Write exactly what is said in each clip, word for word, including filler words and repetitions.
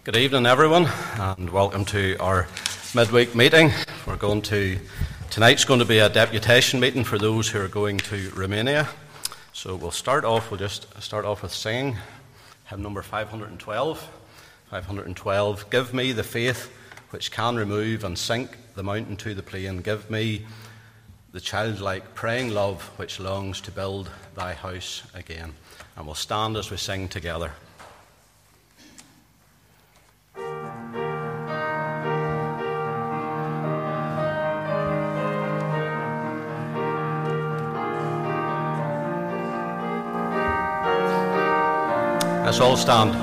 Good evening, everyone, and welcome to our midweek meeting. We're going to tonight's going to be a deputation meeting for those who are going to Romania. So we'll start off. We'll just start off with singing hymn number five hundred twelve. five hundred twelve. Give me the faith which can remove and sink the mountain to the plain. Give me the childlike praying love which longs to build thy house again. And we'll stand as we sing together. Let's all stand.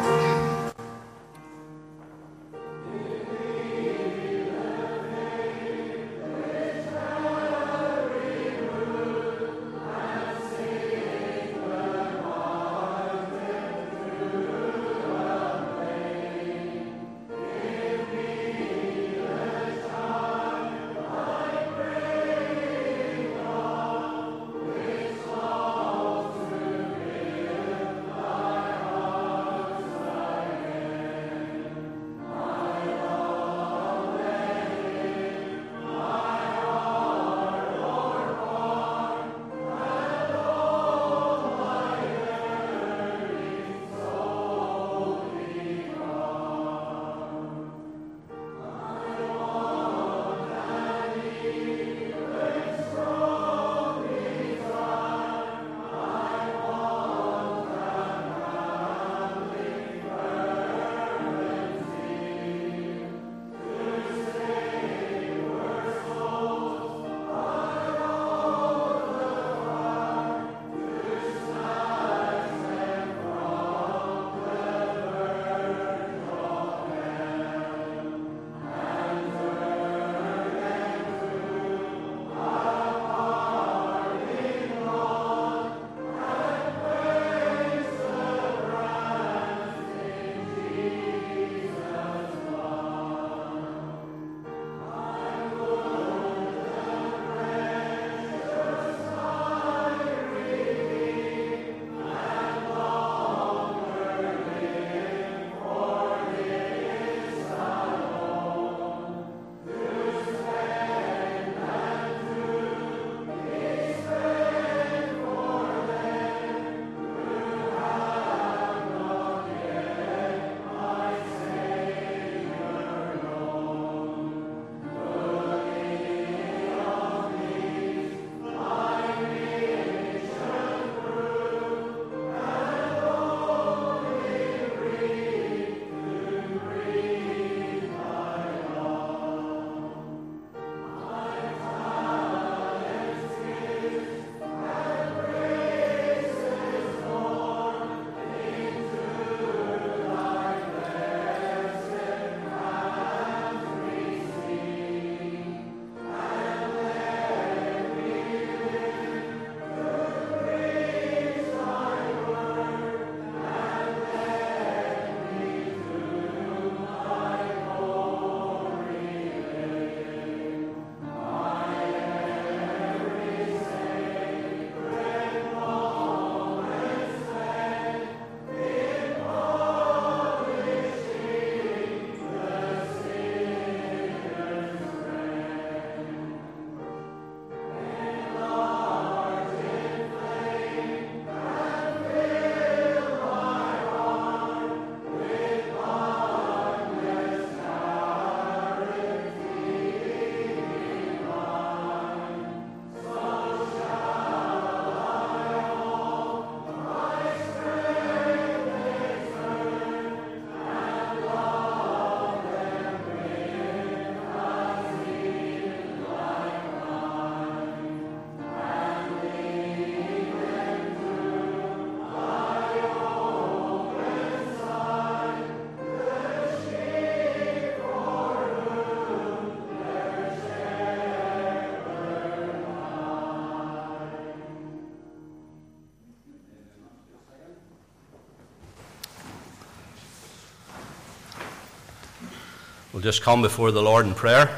We'll just come before the Lord in prayer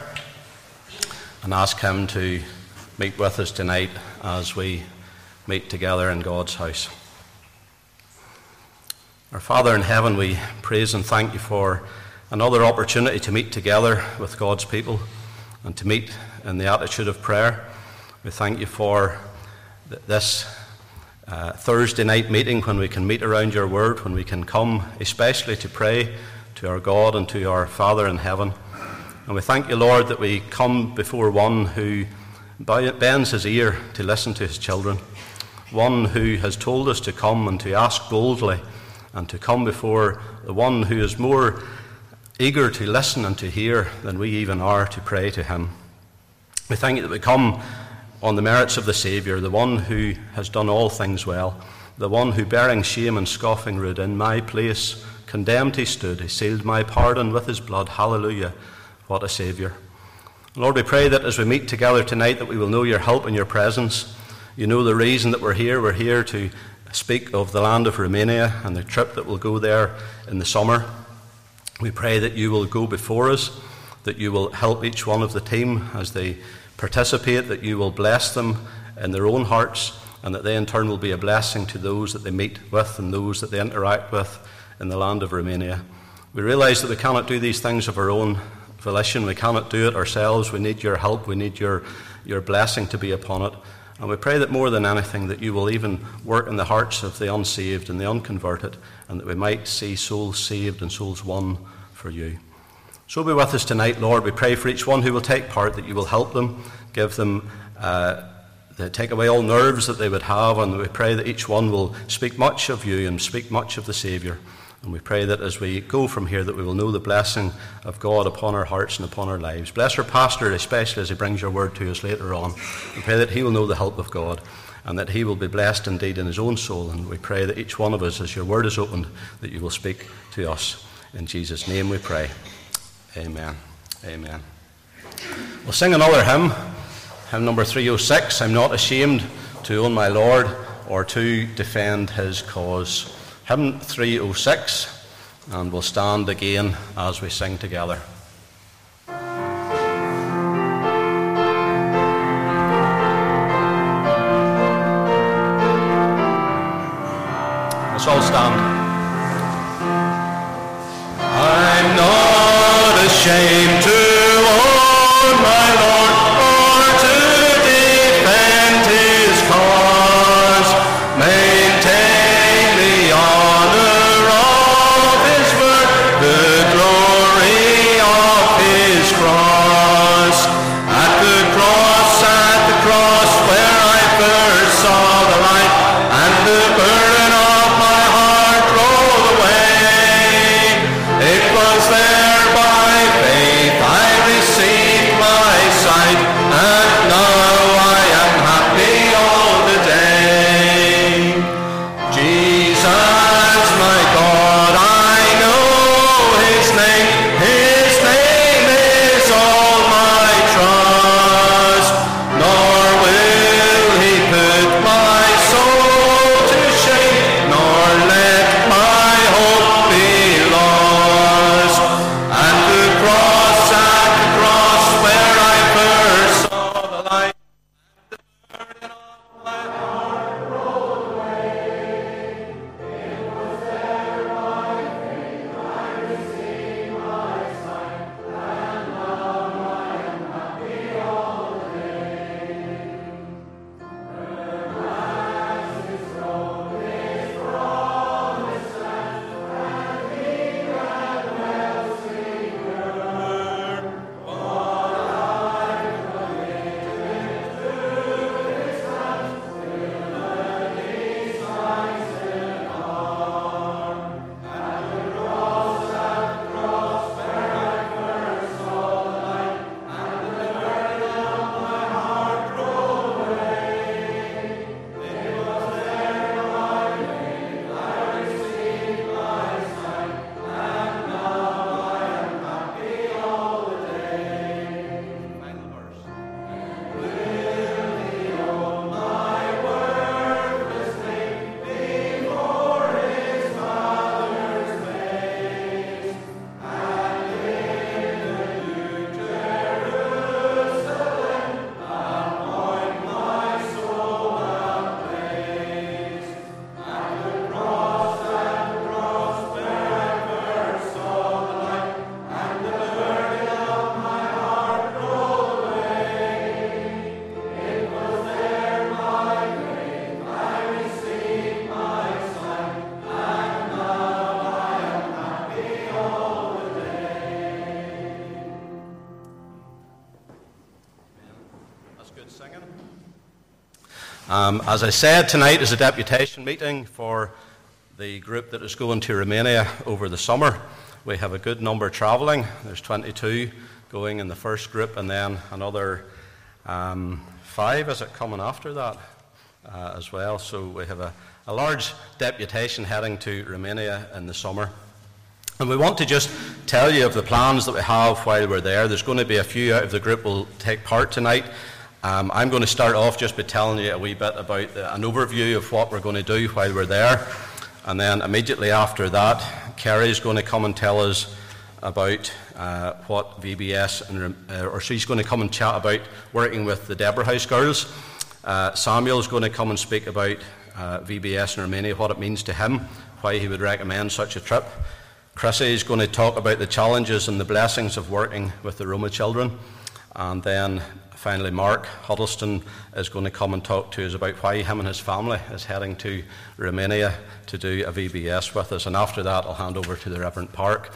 and ask Him to meet with us tonight as we meet together in God's house. Our Father in heaven, we praise and thank you for another opportunity to meet together with God's people and to meet in the attitude of prayer. We thank you for th- this uh, Thursday night meeting when we can meet around your word, when we can come especially to pray to our God and to our Father in heaven. And we thank you, Lord, that we come before one who bends his ear to listen to his children, one who has told us to come and to ask boldly and to come before the one who is more eager to listen and to hear than we even are to pray to him. We thank you that we come on the merits of the Saviour, the one who has done all things well, the one who, bearing shame and scoffing rude, in my place condemned he stood, he sealed my pardon with his blood. Hallelujah, what a Saviour. Lord, we pray that as we meet together tonight that we will know your help and your presence. You know the reason that we're here. We're here to speak of the land of Romania and the trip that will go there in the summer. We pray that you will go before us, that you will help each one of the team as they participate, that you will bless them in their own hearts, and that they in turn will be a blessing to those that they meet with and those that they interact with in the land of Romania. We realise that we cannot do these things of our own volition. We cannot do it ourselves. We need your help. We need your, your blessing to be upon it. And we pray that more than anything that you will even work in the hearts of the unsaved and the unconverted, and that we might see souls saved and souls won for you. So be with us tonight, Lord. We pray for each one who will take part, that you will help them, give them, uh, the, take away all nerves that they would have, and we pray that each one will speak much of you and speak much of the Saviour. And we pray that as we go from here that we will know the blessing of God upon our hearts and upon our lives. Bless our pastor, especially as he brings your word to us later on. We pray that he will know the help of God and that he will be blessed indeed in his own soul. And we pray that each one of us, as your word is opened, that you will speak to us. In Jesus' name we pray. Amen. Amen. We'll sing another hymn, hymn number three oh six, I'm not ashamed to own my Lord or to defend his cause. Hymn three oh six, and we'll stand again as we sing together. Let's all stand. I'm not ashamed to own my Lord or to defend his cause. Maintain the honor of his word, the glory of his cross. At the cross, at the cross, where I first saw the light, and the burden of my heart rolled away. It was there by faith I Um, as I said, tonight is a deputation meeting for the group that is going to Romania over the summer. We have a good number travelling. There's twenty-two going in the first group, and then another um, five, is it, coming after that uh, as well. So we have a, a large deputation heading to Romania in the summer. And we want to just tell you of the plans that we have while we're there. There's going to be a few out of the group will take part tonight. Um, I'm going to start off just by telling you a wee bit about the, an overview of what we're going to do while we're there. And then immediately after that, Kerry's going to come and tell us about uh, what V B S, and, uh, or she's going to come and chat about working with the Deborah House girls. Uh, Samuel's going to come and speak about uh, V B S in Romania, what it means to him, why he would recommend such a trip. Chrissy is going to talk about the challenges and the blessings of working with the Roma children. And then finally Mark Huddleston is going to come and talk to us about why him and his family is heading to Romania to do a V B S with us. And after that I'll hand over to the Reverend Park.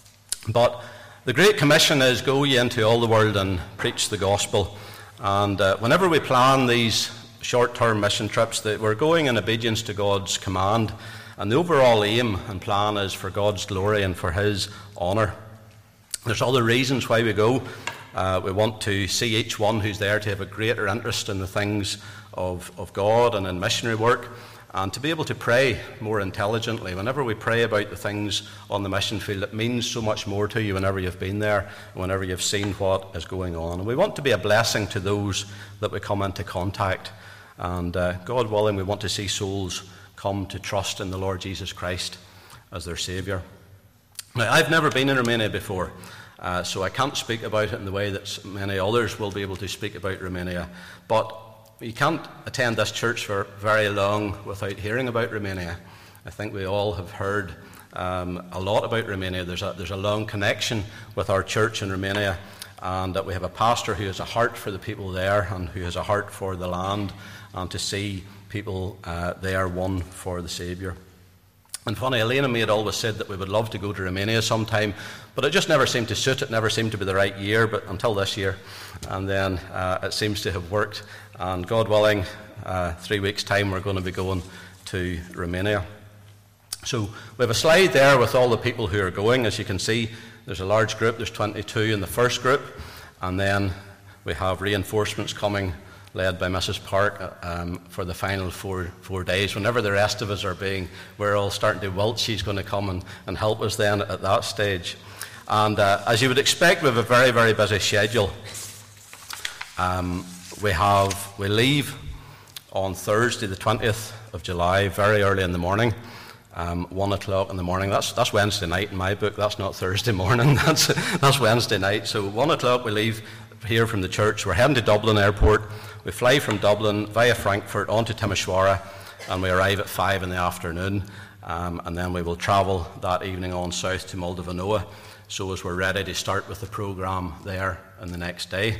But the Great Commission is go ye into all the world and preach the gospel. And uh, whenever we plan these short-term mission trips, that we're going in obedience to God's command. And the overall aim and plan is for God's glory and for His honour. There's other reasons why we go. Uh, we want to see each one who's there to have a greater interest in the things of, of God and in missionary work, and to be able to pray more intelligently. Whenever we pray about the things on the mission field, it means so much more to you whenever you've been there, whenever you've seen what is going on. And we want to be a blessing to those that we come into contact. And uh, God willing, we want to see souls come to trust in the Lord Jesus Christ as their Saviour. Now, I've never been in Romania before, uh, so I can't speak about it in the way that many others will be able to speak about Romania. But you can't attend this church for very long without hearing about Romania. I think we all have heard um, a lot about Romania. There's a, there's a long connection with our church in Romania, and that we have a pastor who has a heart for the people there and who has a heart for the land, and to see people uh, there won for the Saviour. And funny, Elena and me had always said that we would love to go to Romania sometime, but it just never seemed to suit. It never seemed to be the right year, but until this year. And then uh, it seems to have worked. And God willing, uh, three weeks' time we're going to be going to Romania. So we have a slide there with all the people who are going. As you can see, there's a large group. There's twenty-two in the first group. And then we have reinforcements coming, led by Missus Park, um, for the final four four days. Whenever the rest of us are being, we're all starting to wilt, she's going to come and, and help us then at that stage. And uh, as you would expect, we have a very, very busy schedule. Um, we have, we leave on Thursday the twentieth of July, very early in the morning, um, one o'clock in the morning. That's, that's Wednesday night in my book, that's not Thursday morning, that's, that's Wednesday night. So one o'clock we leave here from the church. We're heading to Dublin Airport. We fly from Dublin via Frankfurt on to Timisoara, and we arrive at five in the afternoon, um, and then we will travel that evening on south to Moldavanoa, so as we're ready to start with the programme there in the next day.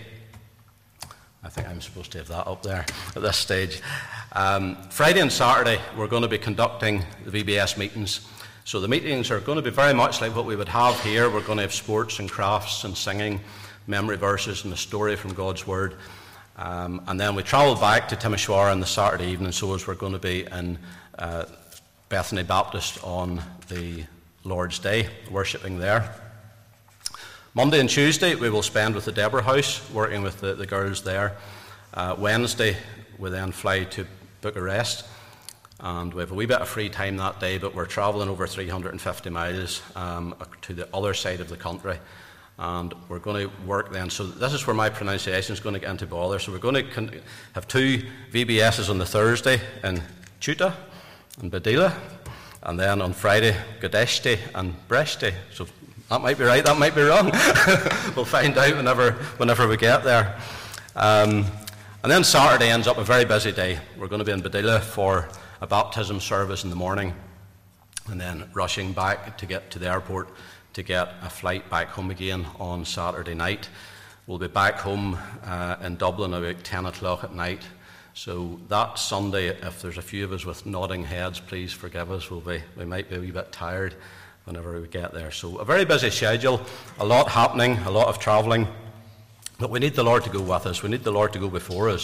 I think I'm supposed to have that up there at this stage. Um, Friday and Saturday we're going to be conducting the V B S meetings. So the meetings are going to be very much like what we would have here. We're going to have sports and crafts and singing, memory verses and a story from God's Word. Um, and then we travel back to Timisoara on the Saturday evening, so as we're going to be in uh, Bethany Baptist on the Lord's Day, worshipping there. Monday and Tuesday we will spend with the Deborah House, working with the, the girls there. Uh, Wednesday we then fly to Bucharest, and we have a wee bit of free time that day, but we're travelling over three hundred fifty miles um, to the other side of the country. And we're going to work then, so this is where my pronunciation is going to get into bother. So we're going to con- have two V B Ss on the Thursday in Chuta and Badila, and then on Friday, Gadeshti and Breshti. So that might be right, that might be wrong. We'll find out whenever, whenever we get there. Um, and then Saturday ends up a very busy day. We're going to be in Badila for a baptism service in the morning, and then rushing back to get to the airport to get a flight back home again on Saturday night. We'll be back home uh, in Dublin about ten o'clock at night. So that Sunday, if there's a few of us with nodding heads, please forgive us. We'll be, we might be a wee bit tired whenever we get there. So a very busy schedule, a lot happening, a lot of travelling. But we need the Lord to go with us. We need the Lord to go before us.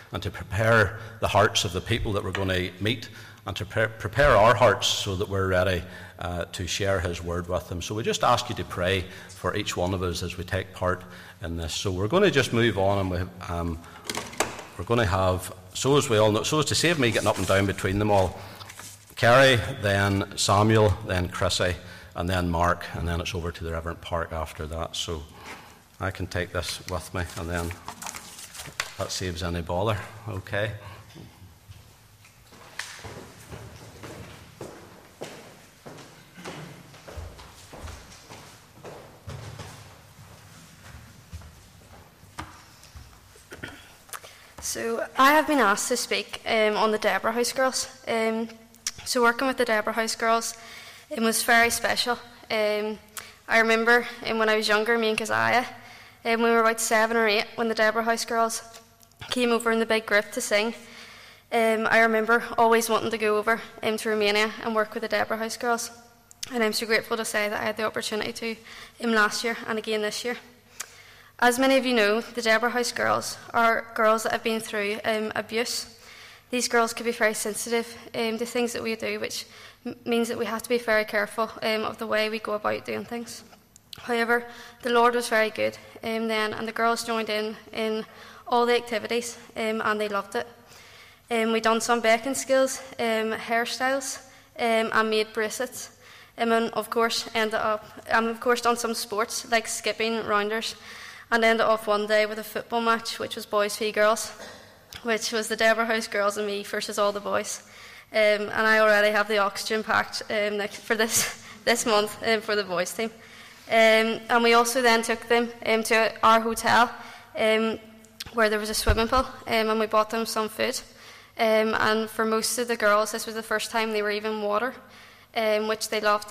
and to prepare the hearts of the people that we're going to meet, and to pre- prepare our hearts so that we're ready uh, to share his word with them. So we just ask you to pray for each one of us as we take part in this. So we're going to just move on, and we, um, we're going to have, so as we all know, so as to save me getting up and down between them all, Kerry, then Samuel, then Chrissy, and then Mark, and then it's over to the Reverend Park after that. So I can take this with me, and then that saves any bother. Okay. So I have been asked to speak um, on the Deborah House Girls. Um, so working with the Deborah House Girls, it was very special. Um, I remember um, when I was younger, me and Keziah, um, we were about seven or eight when the Deborah House Girls came over in the big group to sing. Um, I remember always wanting to go over um, to Romania and work with the Deborah House Girls. And I'm so grateful to say that I had the opportunity to um, last year and again this year. As many of you know, the Deborah House Girls are girls that have been through um, abuse. These girls can be very sensitive um, to things that we do, which m- means that we have to be very careful um, of the way we go about doing things. However, the Lord was very good um, then, and the girls joined in in all the activities, um, and they loved it. Um, we done some baking skills, um, hairstyles, um, and made bracelets. Um, and of course, ended up, um, of course, done some sports like skipping, rounders. And ended off one day with a football match, which was boys v girls, which was the Deborah House Girls and me versus all the boys. Um, and I already have the oxygen packed um, next, for this this month um, for the boys team. Um, and we also then took them um, to our hotel, um, where there was a swimming pool, um, and we bought them some food. Um, and for most of the girls, this was the first time they were even water, um, which they loved.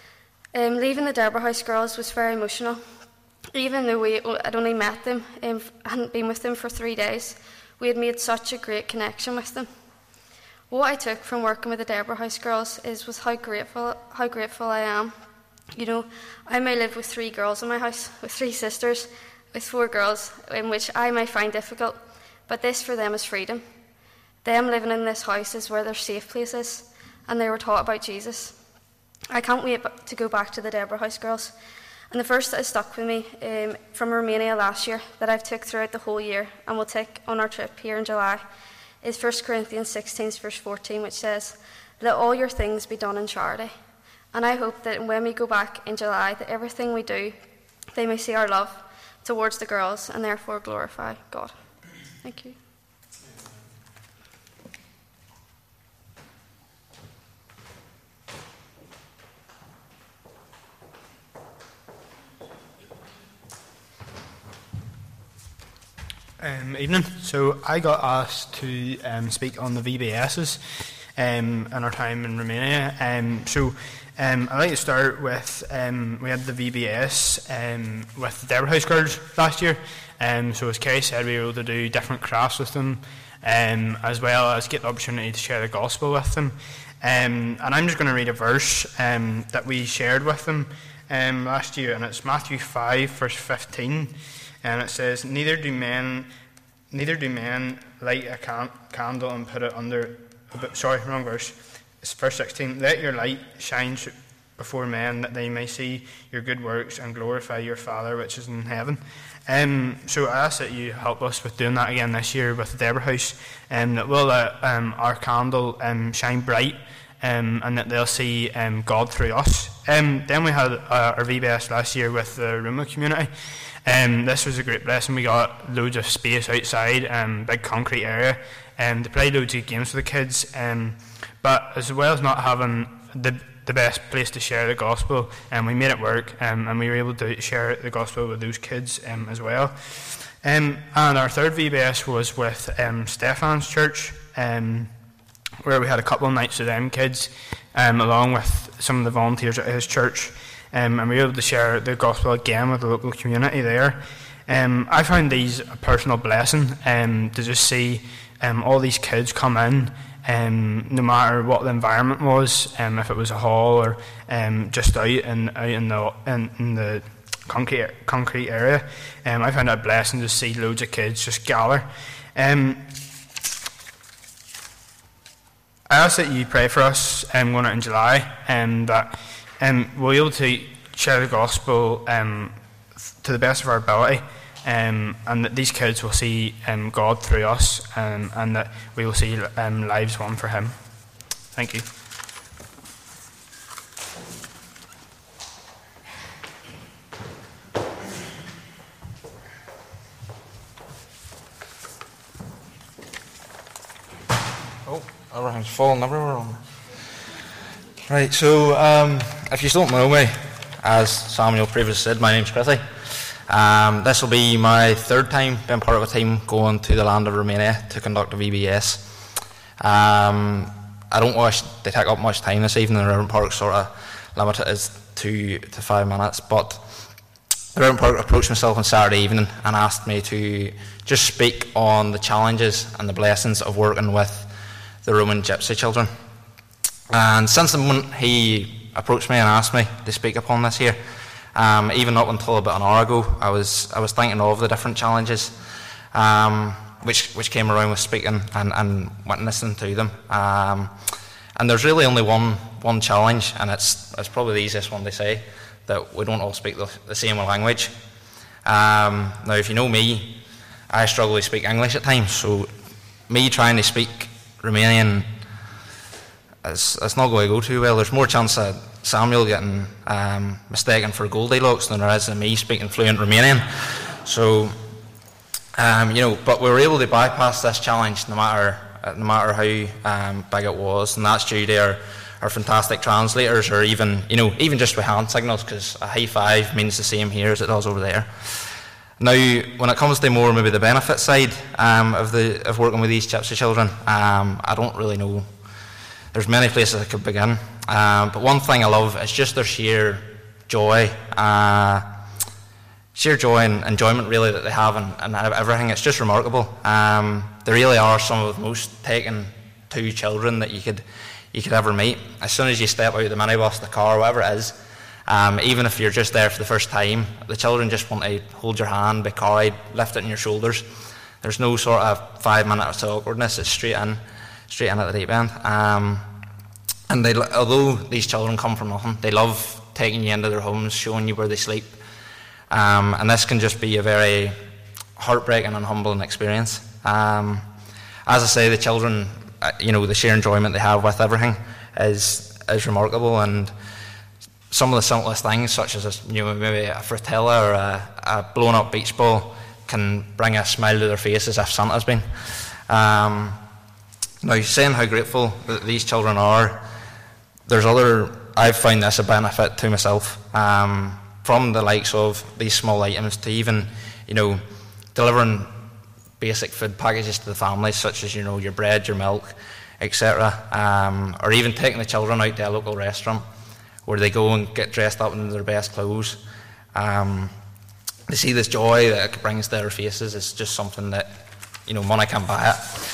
Um, leaving the Deborah House Girls was very emotional. Even though we had only met them and hadn't been with them for three days, we had made such a great connection with them. What I took from working with the Deborah House Girls is was how grateful how grateful I am. You know, I may live with three girls in my house, with three sisters, with four girls, in which I may find difficult, but this for them is freedom. Them living in this house is where their safe place is, and they were taught about Jesus. I can't wait to go back to the Deborah House Girls. And the verse that has stuck with me um, from Romania last year that I've took throughout the whole year and will take on our trip here in July is First Corinthians sixteen, verse fourteen, which says, "Let all your things be done in charity." And I hope that when we go back in July, that everything we do, they may see our love towards the girls and therefore glorify God. Thank you. Um, evening. So I got asked to um, speak on the V B Ss um, in our time in Romania. Um, so um, I'd like to start with, um, we had the V B S um, with the Deborah House Girls last year. Um, so as Kerry said, we were able to do different crafts with them, um, as well as get the opportunity to share the gospel with them. Um, and I'm just going to read a verse um, that we shared with them um, last year, and it's Matthew five, verse fifteen. And it says, neither do men, neither do men light a can- candle and put it under. Sorry, wrong verse. It's verse sixteen. Let your light shine before men, that they may see your good works and glorify your Father which is in heaven. Um, so I ask that you help us with doing that again this year with the Deborah House, and um, that will let um, our candle um, shine bright, um, and that they'll see um, God through us. Um, then we had uh, our V B S last year with the Roma community. Um, this was a great blessing. We got loads of space outside, um, big concrete area, and um, to play loads of games with the kids. Um, but as well as not having the the best place to share the gospel, and um, we made it work, um, and we were able to share the gospel with those kids um, as well. Um, and our third V B S was with um, Stefan's church, um, where we had a couple of nights with them kids, um, along with some of the volunteers at his church. Um, and we were able to share the gospel again with the local community there. Um, I found these a personal blessing, um, to just see um, all these kids come in, um, no matter what the environment was, um, if it was a hall or um, just out in out in the in, in the concrete concrete area. Um, I found it a blessing to see loads of kids just gather. Um, I ask that you pray for us um, going out in July, and that um, we'll be able to share the gospel um, to the best of our ability, um, and that these kids will see um, God through us, um, and that we will see um, lives won for Him. Thank you. Oh, everything's falling everywhere on me. Right, so um, if you don't know me, as Samuel previously said, my name's Chrissy. Um, this will be my third time being part of a team going to the land of Romania to conduct a V B S. Um, I don't wish to take up much time this evening. The Reverend Park sort of limited is two to five minutes, but the Reverend Park approached myself on Saturday evening and asked me to just speak on the challenges and the blessings of working with the Roman gypsy children. And since the moment he approached me and asked me to speak upon this here, um, even up until about an hour ago, I was I was thinking of the different challenges um, which which came around with speaking and, and witnessing to them. Um, and there's really only one one challenge, and it's it's probably the easiest one to say, that we don't all speak the, the same language. Um, now, if you know me, I struggle to speak English at times, so me trying to speak Romanian, it's, it's not going to go too well. There's more chance of Samuel getting um, mistaken for Goldilocks than there is of me speaking fluent Romanian. So, um, you know, but we were able to bypass this challenge no matter no matter how um, big it was, and that's due to our, our fantastic translators, or even you know even just with hand signals, because a high five means the same here as it does over there. Now, when it comes to more maybe the benefit side um, of the of working with these gypsy children, um, I don't really know. There's many places I could begin, um, but one thing I love is just their sheer joy, uh, sheer joy and enjoyment really that they have in, in everything. It's just remarkable. Um, they really are some of the most taken to children that you could you could ever meet. As soon as you step out of the minibus, the car, whatever it is, um, even if you're just there for the first time, the children just want to hold your hand, be carried, lift it in your shoulders. There's no sort of five minutes of awkwardness. It's straight in, straight in at the deep end. Um, and they, although these children come from nothing, they love taking you into their homes, showing you where they sleep. Um, and this can just be a very heartbreaking and humbling experience. Um, as I say, the children, uh, you know, the sheer enjoyment they have with everything is is remarkable, and some of the simplest things, such as a, you know, maybe a fritella or a, a blown up beach ball, can bring a smile to their face as if Santa's been. Um, now, saying how grateful that these children are, there's other. I've found this a benefit to myself. Um, from the likes of these small items to even, you know, delivering basic food packages to the families, such as, you know, your bread, your milk, et cetera, um, or even taking the children out to a local restaurant where they go and get dressed up in their best clothes. Um, to see this joy that it brings to their faces is just something that, you know, money can't buy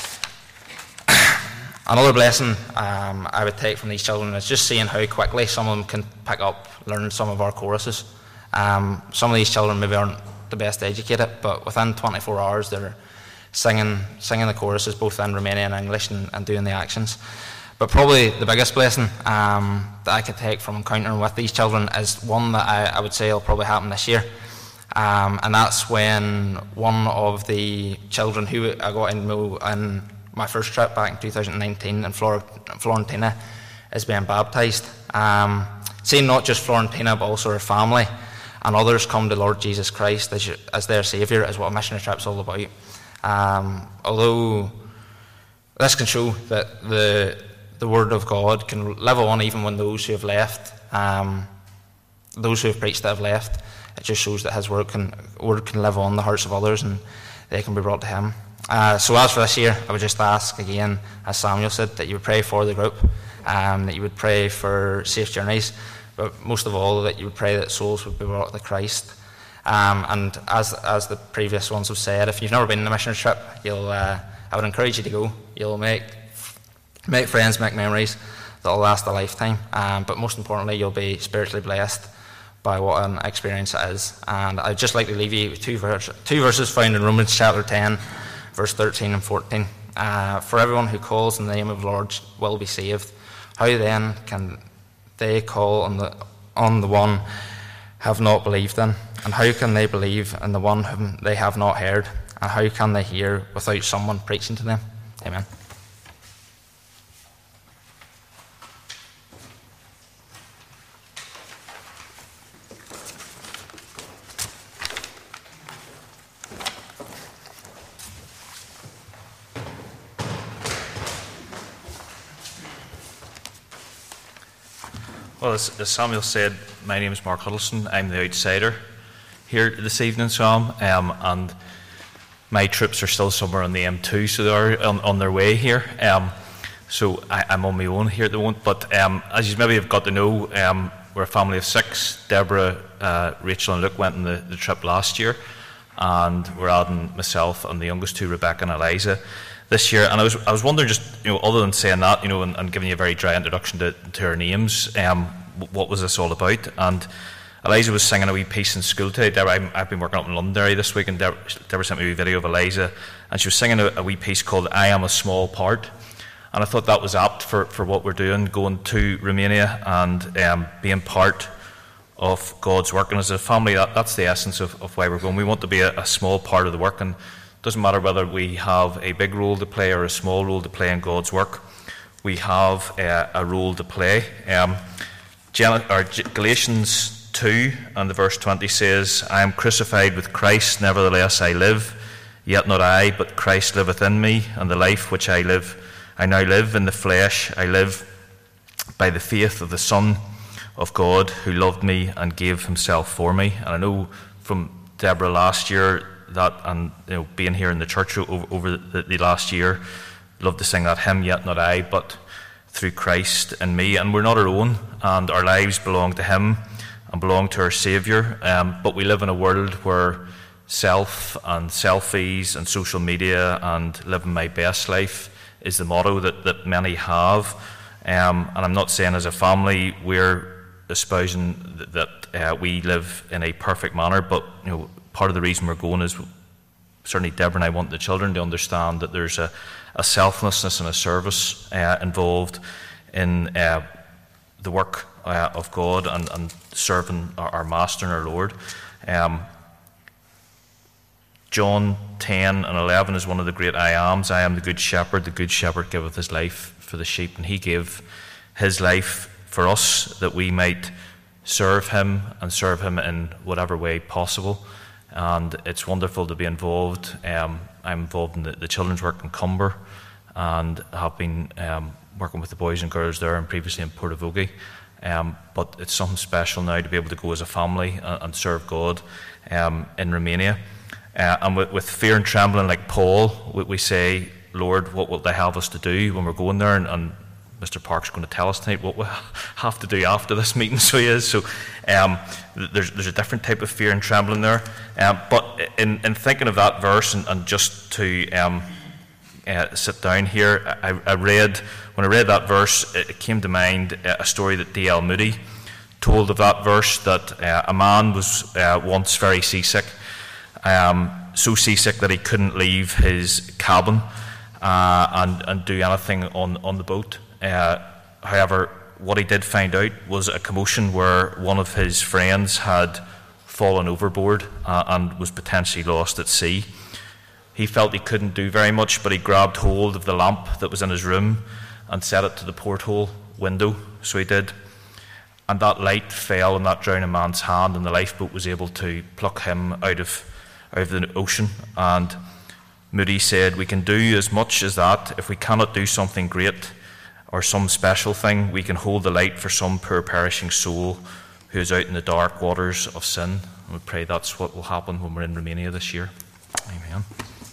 it. Another blessing um, I would take from these children is just seeing how quickly some of them can pick up, learn some of our choruses. Um, some of these children maybe aren't the best educated, but within twenty-four hours they're singing singing the choruses both in Romanian and English, and, and doing the actions. But probably the biggest blessing um, that I could take from encountering with these children is one that I, I would say will probably happen this year. Um, and that's when one of the children who I got to know in my first trip back in two thousand nineteen in Flor- Florentina is being baptised. Um, seeing not just Florentina but also her family and others come to Lord Jesus Christ as, as their Saviour is what a missionary trip's all about. Um, although this can show that the the Word of God can live on even when those who have left, um, those who have preached that have left, it just shows that His Word can, word can live on in the hearts of others and they can be brought to Him. Uh, so as for this year, I would just ask again, as Samuel said, that you would pray for the group, um, that you would pray for safe journeys, but most of all that you would pray that souls would be brought to Christ. Um, and as as the previous ones have said, if you've never been on a missionary trip, you'll uh, I would encourage you to go. You'll make make friends, make memories that'll last a lifetime. Um, but most importantly, you'll be spiritually blessed by what an experience it is. And I'd just like to leave you with two, vers- two verses found in Romans chapter ten, verse thirteen and fourteen. uh, for everyone who calls in the name of the Lord will be saved. How then can they call on the on the one have not believed in? And how can they believe in the one whom they have not heard? And how can they hear without someone preaching to them? Amen. Well, as, as Samuel said, my name is Mark Huddleston. I'm the outsider here this evening, Sam, um, and my troops are still somewhere on the M two, so they're on, on their way here. Um, so I, I'm on my own here at the moment. But um, as you maybe have got to know, um, we're a family of six. Deborah, uh, Rachel, and Luke went on the, the trip last year, and we're adding myself and the youngest two, Rebecca and Eliza, this year. And I was I was wondering, just you know, other than saying that, you know, and, and giving you a very dry introduction to, to our names, um, what was this all about? And Eliza was singing a wee piece in school today. Deborah, I've been working up in Londonderry this week, and Deborah, Deborah sent me a wee video of Eliza, and she was singing a, a wee piece called "I Am a Small Part." And I thought that was apt for, for what we're doing, going to Romania and um, being part of God's work. And as a family, that, that's the essence of, of why we're going. We want to be a, a small part of the work, and it doesn't matter whether we have a big role to play or a small role to play in God's work. We have a, a role to play. Um, Galatians two and the verse twenty says, "I am crucified with Christ, nevertheless I live, yet not I, but Christ liveth in me, and the life which I live, I now live in the flesh, I live by the faith of the Son of God, who loved me and gave himself for me." And I know from Deborah last year that, and you know, being here in the church over, over the, the last year, loved to sing that hymn, "Yet not I, but through Christ in me." And we're not our own, and our lives belong to him and belong to our Saviour. Um, but we live in a world where self and selfies and social media and living my best life is the motto that, that many have. Um, and I'm not saying as a family we're espousing that, that uh, we live in a perfect manner, but you know, part of the reason we're going is certainly Deborah and I want the children to understand that there's a, a selflessness and a service uh, involved in uh, the work uh, of God and, and serving our, our Master and our Lord. Um, John ten and eleven is one of the great I ams. "I am the good shepherd, the good shepherd giveth his life for the sheep." And he gave his life for us that we might serve him and serve him in whatever way possible. And it's wonderful to be involved. Um, I'm involved in the, the children's work in Cumber, and have been um, working with the boys and girls there, and previously in Portavogie. Um, but it's something special now to be able to go as a family and, and serve God um, in Romania. Uh, and with, with fear and trembling, like Paul, we, we say, "Lord, what will they have us to do when we're going there?" And, and Mister Park's going to tell us tonight what we have to do after this meeting, so he is. So um, there's, there's a different type of fear and trembling there. Um, but in, in thinking of that verse, and, and just to um, uh, sit down here, I, I read, when I read that verse, it came to mind a story that D L Moody told of that verse, that uh, a man was uh, once very seasick. Um, so seasick that he couldn't leave his cabin uh, and, and do anything on, on the boat. Uh, however, what he did find out was a commotion where one of his friends had fallen overboard uh, and was potentially lost at sea. He felt he couldn't do very much, but he grabbed hold of the lamp that was in his room and set it to the porthole window, so he did. And that light fell in that drowning man's hand, and the lifeboat was able to pluck him out of out of the ocean. And Moody said, "We can do as much as that. If we cannot do something great or some special thing, we can hold the light for some poor perishing soul who is out in the dark waters of sin." And we pray that's what will happen when we're in Romania this year. Amen.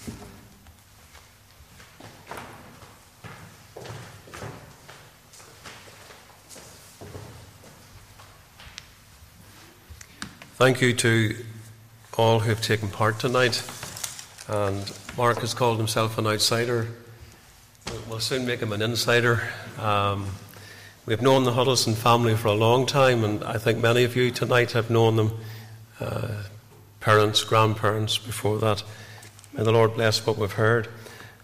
Thank you to all who have taken part tonight. And Mark has called himself an outsider. We'll soon make him an insider. Um, we've known the Huddleston family for a long time, and I think many of you tonight have known them, uh, parents, grandparents before that. May the Lord bless what we've heard.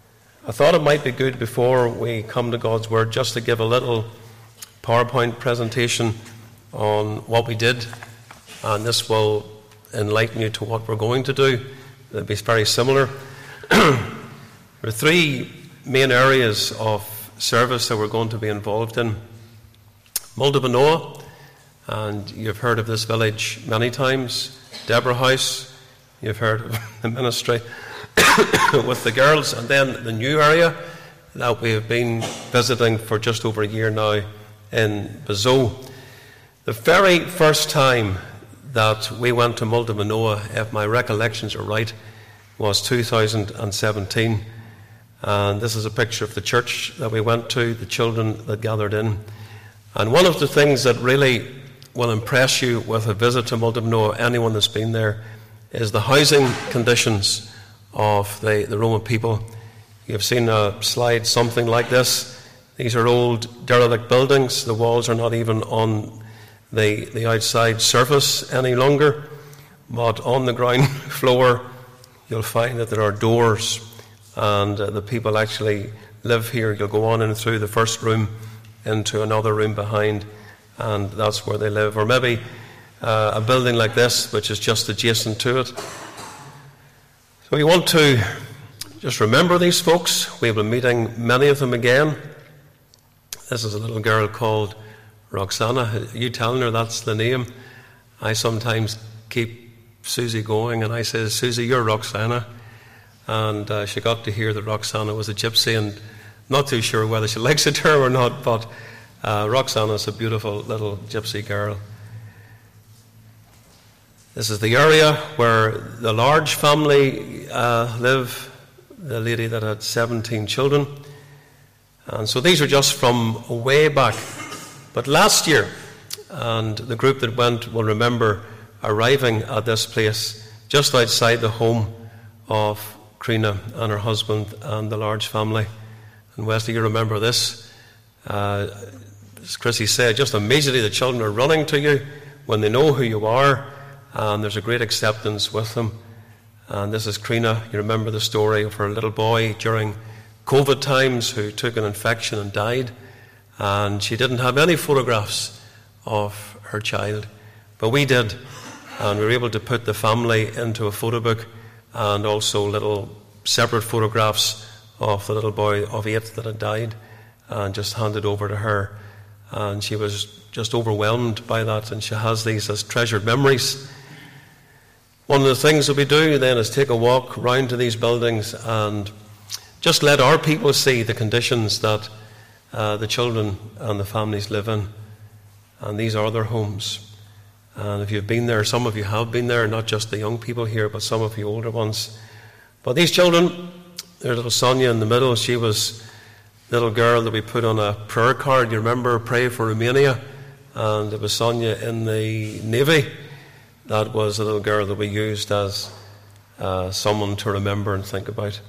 I thought it might be good before we come to God's Word just to give a little PowerPoint presentation on what we did, and this will enlighten you to what we're going to do. It'll be very similar. There are three main areas of service that we're going to be involved in. Muldavanoa, and you've heard of this village many times. Deborah House, you've heard of the ministry with the girls, and then the new area that we have been visiting for just over a year now in Bezo. The very first time that we went to Muldavanoa, if my recollections are right, was two thousand seventeen, and this is a picture of the church that we went to, the children that gathered in. And one of the things that really will impress you with a visit to Muldavanoa, anyone that's been there, is the housing conditions of the, the Roma people. You've seen a slide something like this. These are old derelict buildings. The walls are not even on the, the outside surface any longer, but on the ground floor you'll find that there are doors, and uh, the people actually live here. You'll go on in through the first room into another room behind, and that's where they live. Or maybe uh, a building like this, which is just adjacent to it. So we want to just remember these folks. We've been meeting many of them again. This is a little girl called Roxana. Are you telling her that's the name? I sometimes keep Susie going, and I say, Susie, you're Roxana. And uh, she got to hear that Roxana was a gypsy, and not too sure whether she likes the term or not, but uh, Roxana is a beautiful little gypsy girl. This is the area where the large family uh, live, the lady that had seventeen children. And so these are just from way back. But last year, and the group that went will remember arriving at this place just outside the home of Crina and her husband and the large family. And Wesley, you remember this. Uh, as Chrissy said, just immediately the children are running to you when they know who you are, and there's a great acceptance with them. And this is Crina. You remember the story of her little boy during COVID times who took an infection and died, and she didn't have any photographs of her child, but we did, and we were able to put the family into a photo book, and also little separate photographs of the little boy of eight that had died, and just handed over to her. And she was just overwhelmed by that, and she has these as treasured memories. One of the things that we do then is take a walk round to these buildings and just let our people see the conditions that uh, the children and the families live in. And these are their homes. And if you've been there, some of you have been there, not just the young people here, but some of you older ones. But these children, there's little Sonia in the middle. She was the little girl that we put on a prayer card. You remember, Pray for Romania? And it was Sonia in the Navy. That was a little girl that we used as uh, someone to remember and think about.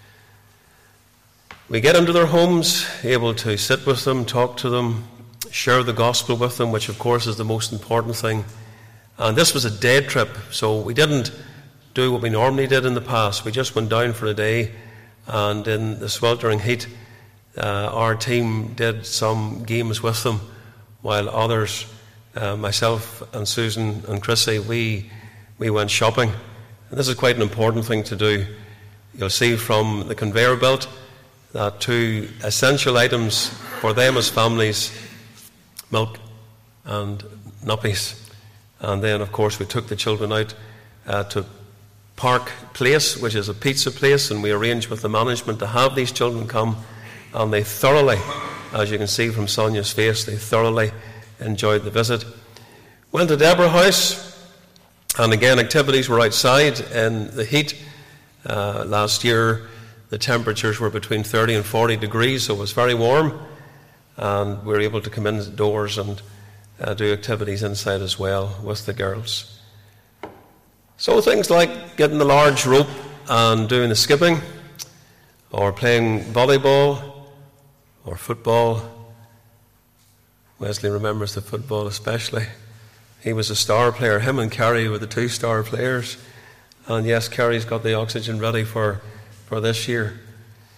We get into their homes, able to sit with them, talk to them, share the gospel with them, which of course is the most important thing. And this was a day trip, so we didn't do what we normally did in the past. We just went down for a day, and in the sweltering heat, uh, our team did some games with them, while others, uh, myself and Susan and Chrissy, we, we went shopping. And this is quite an important thing to do. You'll see from the conveyor belt that two essential items for them as families: milk and nappies. And then, of course, we took the children out uh, to Park Place, which is a pizza place, and we arranged with the management to have these children come, and they thoroughly, as you can see from Sonia's face, they thoroughly enjoyed the visit. Went to Deborah House, and again, activities were outside in the heat. Uh, last year, the temperatures were between thirty and forty degrees, so it was very warm. And we were able to come indoors and uh, do activities inside as well with the girls. So things like getting the large rope and doing the skipping, or playing volleyball, or football. Wesley remembers the football especially. He was a star player. Him and Carrie were the two star players. And yes, Carrie's got the oxygen ready for, for this year.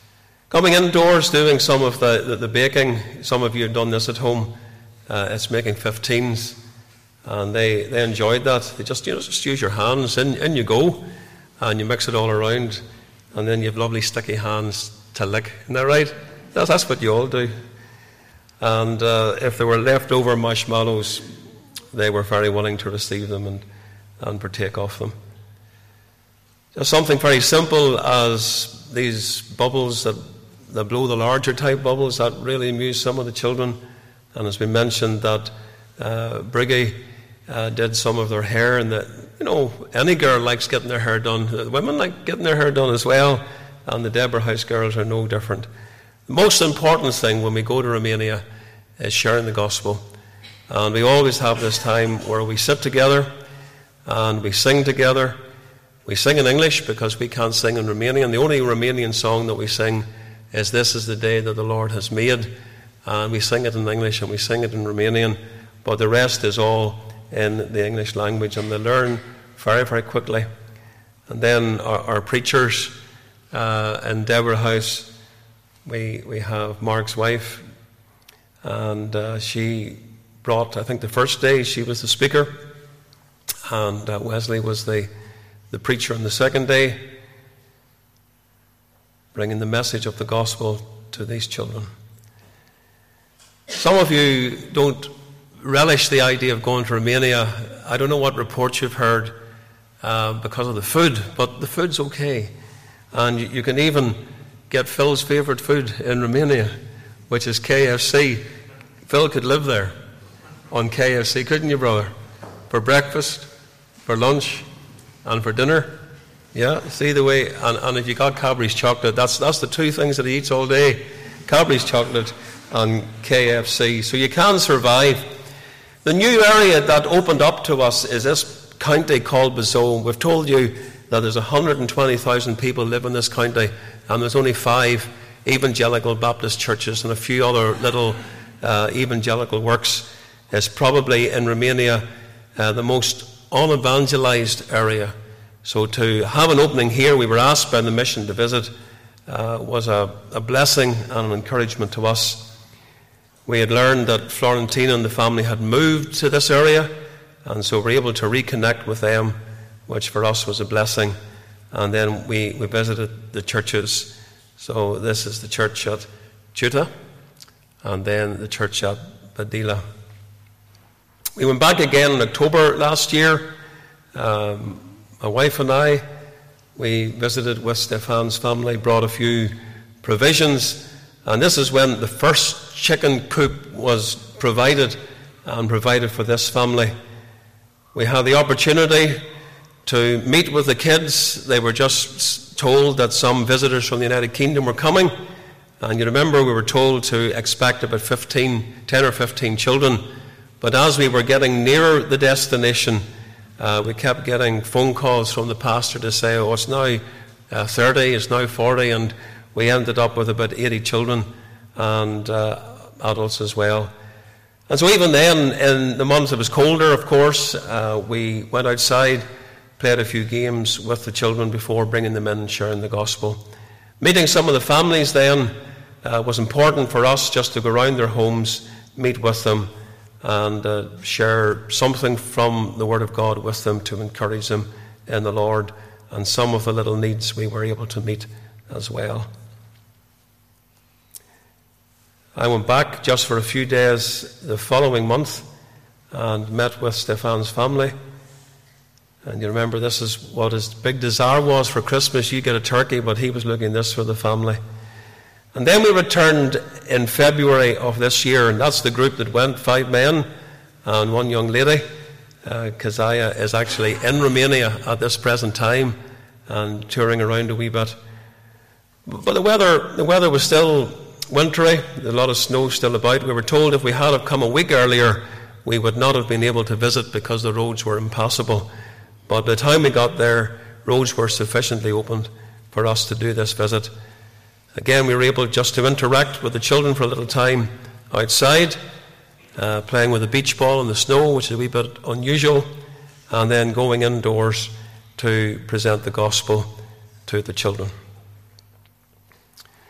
Coming indoors, doing some of the, the, the baking. Some of you have done this at home. Uh, it's making fifteens, and they, they enjoyed that. They just, you know, just use your hands, in, in you go, and you mix it all around, and then you have lovely sticky hands to lick. Isn't that right? That's, that's what you all do. And uh, if there were leftover marshmallows, they were very willing to receive them and, and partake of them. Just something very simple as these bubbles that, that blow the larger type bubbles, that really amused some of the children. And as we mentioned, that uh, Briggy uh, did some of their hair, and that, you know, any girl likes getting their hair done. The women like getting their hair done as well, and the Deborah House girls are no different. The most important thing when we go to Romania is sharing the gospel. And we always have this time where we sit together and we sing together. We sing in English because we can't sing in Romanian. The only Romanian song that we sing is "This is the day that the Lord has made." And we sing it in English and we sing it in Romanian. But the rest is all in the English language, and they learn very, very quickly. And then our, our preachers uh, in Deborah House, we, we have Mark's wife, and uh, she brought, I think the first day she was the speaker, and uh, Wesley was the the preacher on the second day, bringing the message of the gospel to these children. Some of you don't relish the idea of going to Romania. I don't know what reports you've heard uh, because of the food, but the food's okay. And you, you can even get Phil's favourite food in Romania, which is K F C. Phil could live there on K F C, couldn't you, brother? For breakfast, for lunch, and for dinner. Yeah, see the way. And, and if you got Cadbury's chocolate, that's that's the two things that he eats all day: Cadbury's chocolate and K F C. So you can survive. The new area that opened up to us is this county called Bazone. We've told you that there's one hundred twenty thousand people live in this county, and there's only five evangelical Baptist churches and a few other little uh, evangelical works. It's probably in Romania uh, the most unevangelized area. So to have an opening here, we were asked by the mission to visit, uh, was a, a blessing and an encouragement to us. We had learned that Florentina and the family had moved to this area, and so we were able to reconnect with them, which for us was a blessing. And then we, we visited the churches. So this is the church at Juta, and then the church at Badila. We went back again in October last year. Um, my wife and I, we visited with Stefan's family, brought a few provisions, and this is when the first chicken coop was provided, and provided for this family. We had the opportunity to meet with the kids. They were just told that some visitors from the United Kingdom were coming, and you remember we were told to expect about fifteen, ten or fifteen children. But as we were getting nearer the destination, uh, we kept getting phone calls from the pastor to say, oh, it's now uh, thirty, it's now forty, and we ended up with about eighty children and uh, adults as well. And so even then, in the months it was colder, of course, uh, we went outside, played a few games with the children before bringing them in and sharing the gospel. Meeting some of the families then uh, was important for us, just to go around their homes, meet with them, and uh, share something from the Word of God with them to encourage them in the Lord. And some of the little needs we were able to meet as well. I went back just for a few days the following month and met with Stefan's family. And you remember, this is what his big desire was for Christmas. You get a turkey, but he was looking this for the family. And then we returned in February of this year, and that's the group that went, five men and one young lady. Uh, Keziah is actually in Romania at this present time and touring around a wee bit. But the weather, the weather was still wintry, a lot of snow still about. We were told if we had have come a week earlier, we would not have been able to visit because the roads were impassable. But by the time we got there, roads were sufficiently opened for us to do this visit. Again, we were able just to interact with the children for a little time outside, uh, playing with a beach ball in the snow, which is a wee bit unusual, and then going indoors to present the gospel to the children.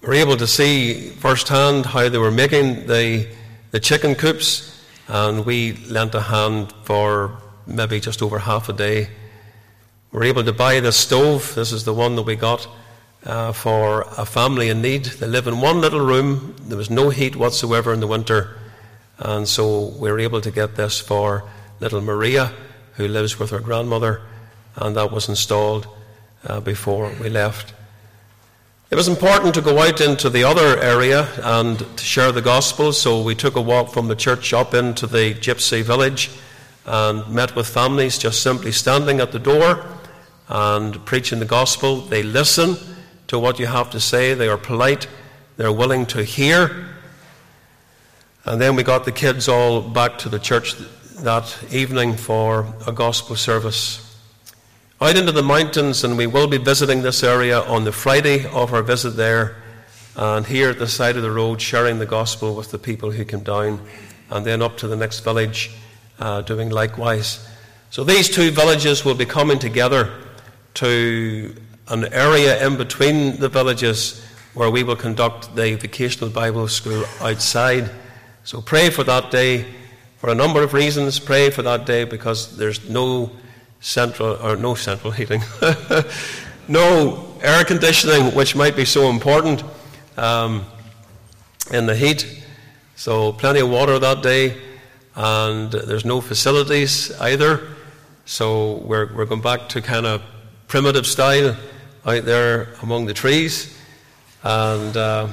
we were able to see firsthand how they were making the, the chicken coops, and we lent a hand for maybe just over half a day. We were able to buy this stove. This is the one that we got uh, for a family in need. They live in one little room. There was no heat whatsoever in the winter, and so we were able to get this for little Maria, who lives with her grandmother, and that was installed uh, before we left. It was important to go out into the other area and to share the gospel, so we took a walk from the church up into the gypsy village and met with families just simply standing at the door and preaching the gospel. They listen to what you have to say. They are polite. They're willing to hear. And then we got the kids all back to the church that evening for a gospel service. Out into the mountains, and we will be visiting this area on the Friday of our visit there, and here at the side of the road sharing the gospel with the people who came down, and then up to the next village uh, doing likewise. So these two villages will be coming together to an area in between the villages where we will conduct the vocational Bible school outside. So pray for that day for a number of reasons. Pray for that day because there's no central or no central heating, no air conditioning, which might be so important um, in the heat. So plenty of water that day, and there's no facilities either. So we're we're going back to kind of primitive style out there among the trees, and uh,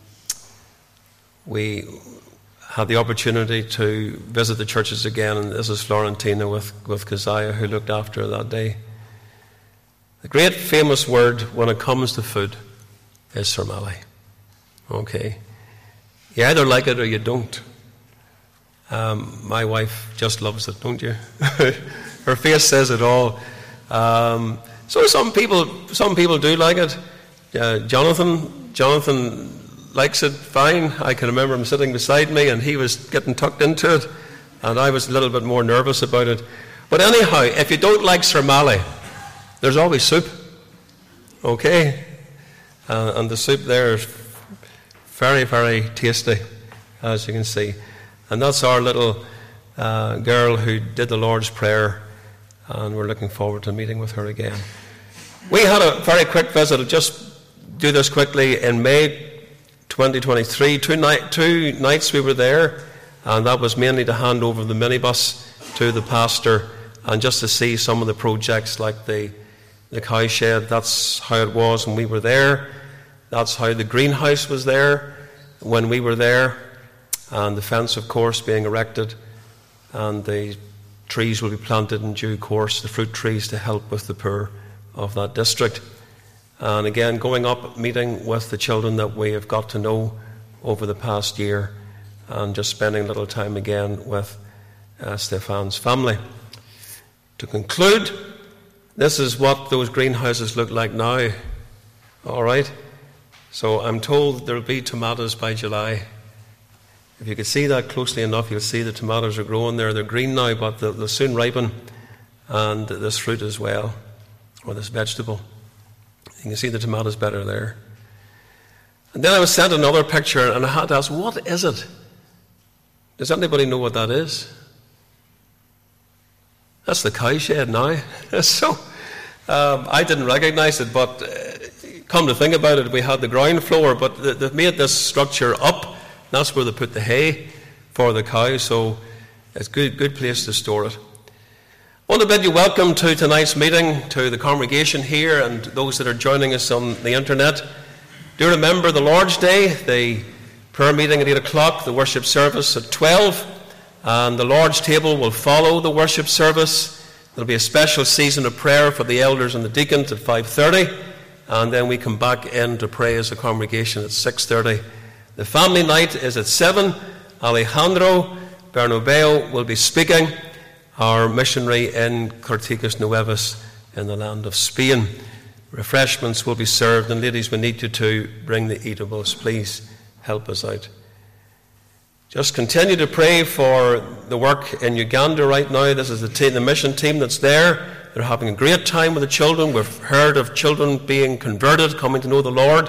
we had the opportunity to visit the churches again, and this is Florentina with, with Keziah, who looked after her that day. The great famous word when it comes to food is Sarmale. Okay. You either like it or you don't. Um, my wife just loves it, don't you? Her face says it all. Um, so some people, some people do like it. Uh, Jonathan, Jonathan likes it fine. I can remember him sitting beside me, and he was getting tucked into it, and I was a little bit more nervous about it. But anyhow, if you don't like Sarmale, there's always soup. Okay, uh, and the soup there is very, very tasty, as you can see. And that's our little uh, girl who did the Lord's Prayer, and we're looking forward to meeting with her again. We had a very quick visit. I'll just do this quickly. In May twenty twenty-three, two, night, two nights we were there, and that was mainly to hand over the minibus to the pastor and just to see some of the projects like the, the cow shed. That's how it was when we were there. That's how the greenhouse was there when we were there, and the fence, of course, being erected, and the trees will be planted in due course, the fruit trees, to help with the poor of that district. And again, going up, meeting with the children that we have got to know over the past year, and just spending a little time again with uh, Stefan's family. To conclude, this is what those greenhouses look like now. All right? So I'm told there will be tomatoes by July. If you could see that closely enough, you'll see the tomatoes are growing there. They're green now, but they'll, they'll soon ripen, and this fruit as well, or this vegetable. You can see the tomatoes better there. And then I was sent another picture, and I had to ask, what is it? Does anybody know what that is? That's the cow shed now. So um, I didn't recognize it, but uh, come to think about it, we had the ground floor, but they, they've made this structure up. That's where they put the hay for the cow, so it's a good, good place to store it. I want to bid you welcome to tonight's meeting, to the congregation here and those that are joining us on the internet. Do remember the Lord's Day, the prayer meeting at eight o'clock, the worship service at twelve, and the Lord's table will follow the worship service. There'll be a special season of prayer for the elders and the deacons at five thirty, and then we come back in to pray as a congregation at six thirty. The family night is at seven. Alejandro Bernabeu will be speaking, our missionary in Corticas Nuevas in the land of Spain. Refreshments will be served, and ladies, we need you to bring the eatables. Please help us out. Just continue to pray for the work in Uganda right now. This is the, team, the mission team that's there. They're having a great time with the children. We've heard of children being converted, coming to know the Lord.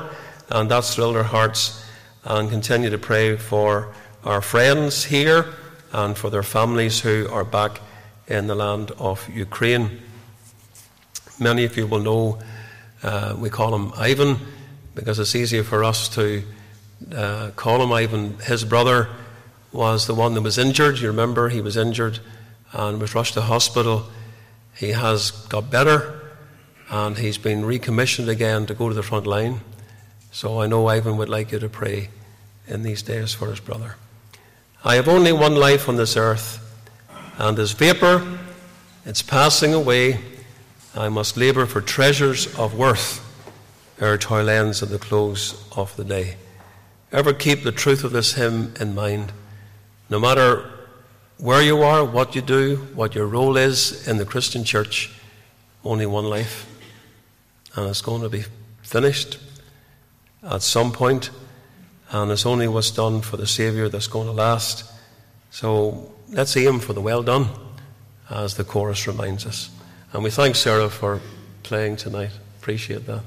and that's thrilled our hearts. And continue to pray for our friends here and for their families who are back in the land of Ukraine. Many of you will know uh, we call him Ivan because it's easier for us to uh, call him Ivan. His brother was the one that was injured. You remember he was injured and was rushed to hospital. He has got better and he's been recommissioned again to go to the front line. So I know Ivan would like you to pray in these days for his brother. I have only one life on this earth, and as vapour, it's passing away. I must labour for treasures of worth ere toil ends at the close of the day. Ever keep the truth of this hymn in mind. No matter where you are, what you do, what your role is in the Christian church, only one life. And it's going to be finished at some point, and it's only what's done for the Saviour that's going to last. So let's aim for the well done, as the chorus reminds us. And we thank Sarah for playing tonight. Appreciate that.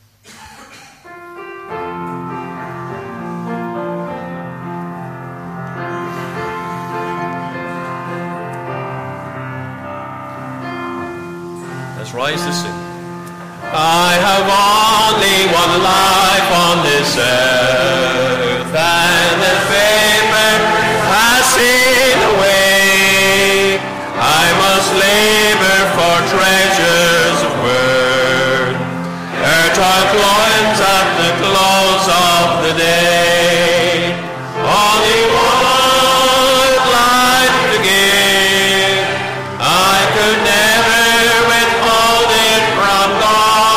Let's rise to sing. I have only one life on this earth, and the vapor passing away. I must labour for treasures of worth, ere toil cloyes at the close of the day. Only one life to give, I could never withhold it from God.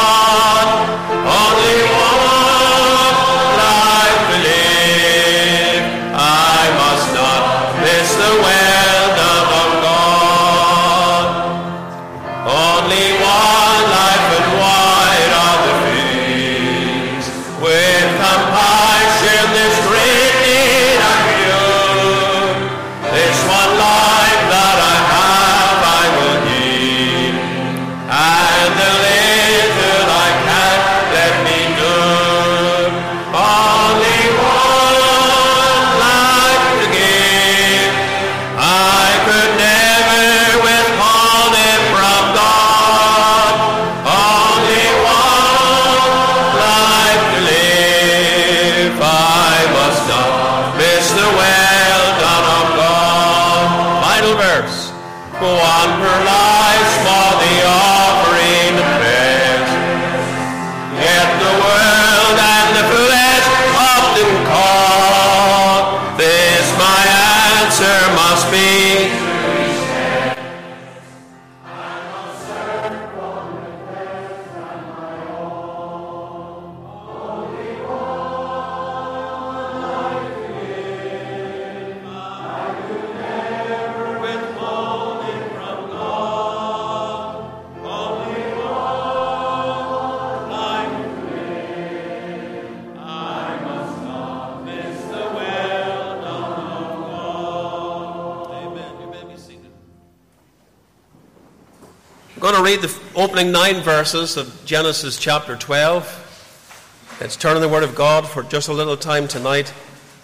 I'm going to read the opening nine verses of Genesis chapter twelve. Let's turn to the Word of God for just a little time tonight.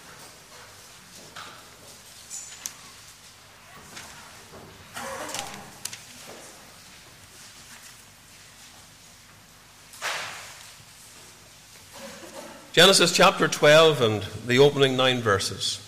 Genesis chapter twelve and the opening nine verses.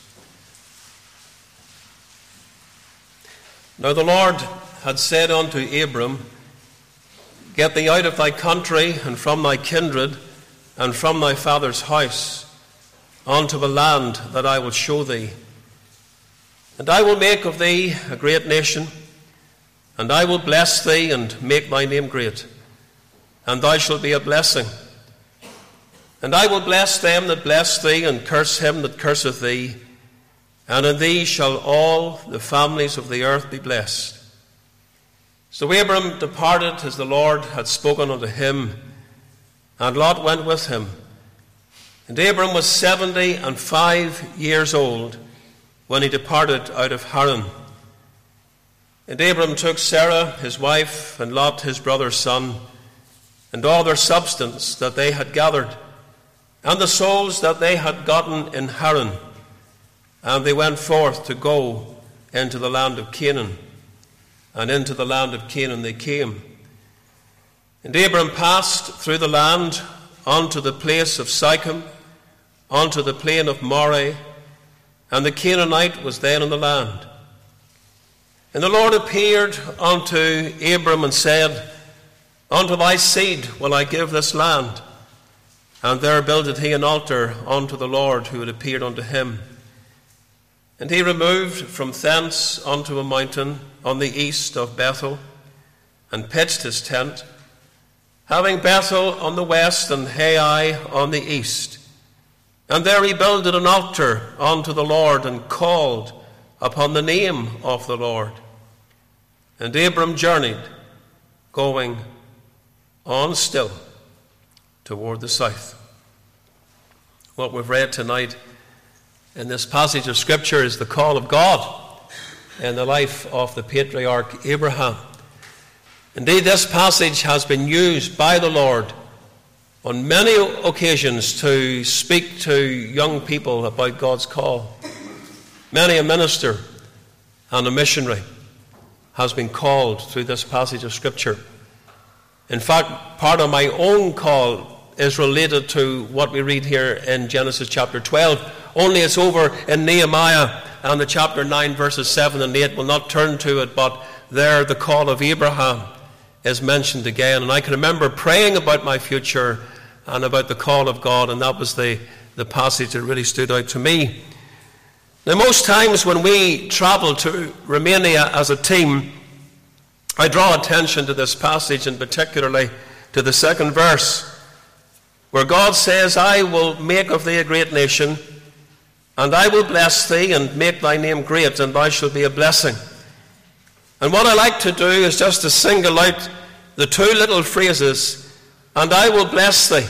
Now the Lord had said unto Abram, Get thee out of thy country, and from thy kindred, and from thy father's house, unto a land that I will show thee. And I will make of thee a great nation, and I will bless thee, and make thy name great, and thou shalt be a blessing. And I will bless them that bless thee, and curse him that curseth thee, and in thee shall all the families of the earth be blessed. So Abram departed as the Lord had spoken unto him, and Lot went with him. And Abram was seventy and five years old when he departed out of Haran. And Abram took Sarah his wife, and Lot his brother's son, and all their substance that they had gathered, and the souls that they had gotten in Haran. And they went forth to go into the land of Canaan. And into the land of Canaan they came. And Abram passed through the land unto the place of Sichem, unto the plain of Moreh, and the Canaanite was then in the land. And the Lord appeared unto Abram and said, Unto thy seed will I give this land. And there builded he an altar unto the Lord who had appeared unto him. And he removed from thence unto a mountain on the east of Bethel, and pitched his tent, having Bethel on the west and Hai on the east. And there he builded an altar unto the Lord, and called upon the name of the Lord. And Abram journeyed, going on still toward the south. What we've read tonight in this passage of Scripture is the call of God in the life of the patriarch Abraham. Indeed, this passage has been used by the Lord on many occasions to speak to young people about God's call. Many a minister and a missionary has been called through this passage of Scripture. In fact, part of my own call is related to what we read here in Genesis chapter twelve. Only it's over in Nehemiah, and the chapter nine verses seven and eight. We'll not turn to it, but there the call of Abraham is mentioned again. And I can remember praying about my future and about the call of God, and that was the, the passage that really stood out to me. Now, most times when we travel to Romania as a team, I draw attention to this passage, and particularly to the second verse, where God says, I will make of thee a great nation, and I will bless thee, and make thy name great, and thou shalt be a blessing. And what I like to do is just to single out the two little phrases, and I will bless thee,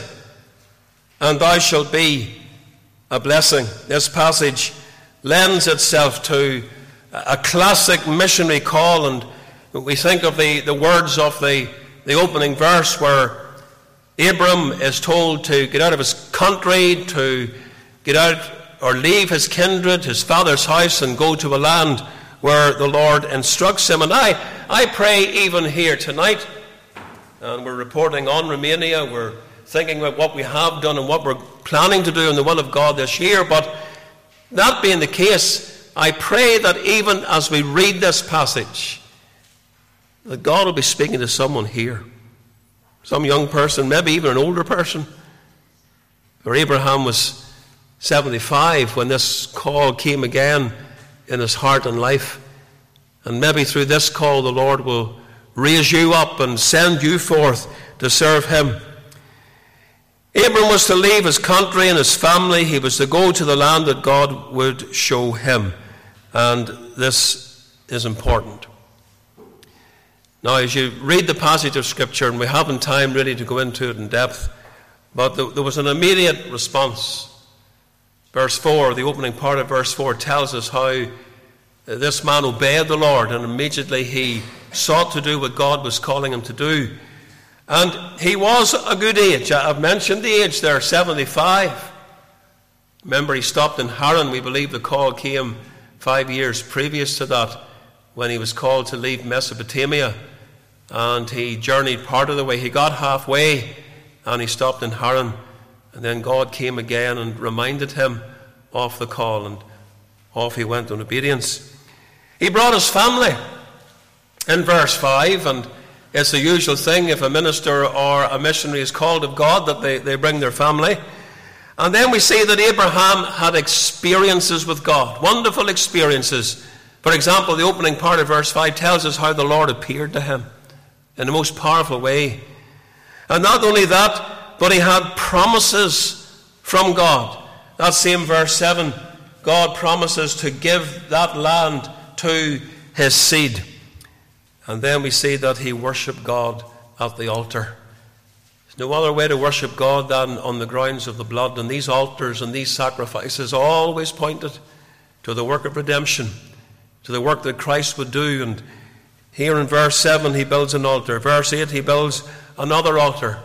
and thou shalt be a blessing. This passage lends itself to a classic missionary call, and we think of the, the words of the, the opening verse where Abram is told to get out of his country, to get out or leave his kindred, his father's house, and go to a land where the Lord instructs him. And I, I pray even here tonight, and we're reporting on Romania, we're thinking about what we have done and what we're planning to do in the will of God this year, but that being the case, I pray that even as we read this passage, that God will be speaking to someone here, some young person, maybe even an older person. For Abraham was seventy-five when this call came again in his heart and life. And maybe through this call the Lord will raise you up and send you forth to serve him. Abram was to leave his country and his family. He was to go to the land that God would show him. And this is important. Now, as you read the passage of Scripture, and we haven't time really to go into it in depth, but there was an immediate response. Verse four, the opening part of verse four, tells us how this man obeyed the Lord, and immediately he sought to do what God was calling him to do. And he was a good age. I've mentioned the age there, seventy-five. Remember, he stopped in Haran. We believe the call came five years previous to that, when he was called to leave Mesopotamia. And he journeyed part of the way. He got halfway, and he stopped in Haran. And then God came again and reminded him of the call, and off he went in obedience. He brought his family in verse five, and it's the usual thing if a minister or a missionary is called of God that they, they bring their family. And then we see that Abraham had experiences with God, wonderful experiences. For example, the opening part of verse five tells us how the Lord appeared to him in the most powerful way. And not only that, but he had promises from God. That same verse seven, God promises to give that land to his seed. And then we see that he worshipped God at the altar. There's no other way to worship God than on the grounds of the blood. And these altars and these sacrifices always pointed to the work of redemption, to the work that Christ would do. And here in verse seven he builds an altar. Verse eight he builds another altar.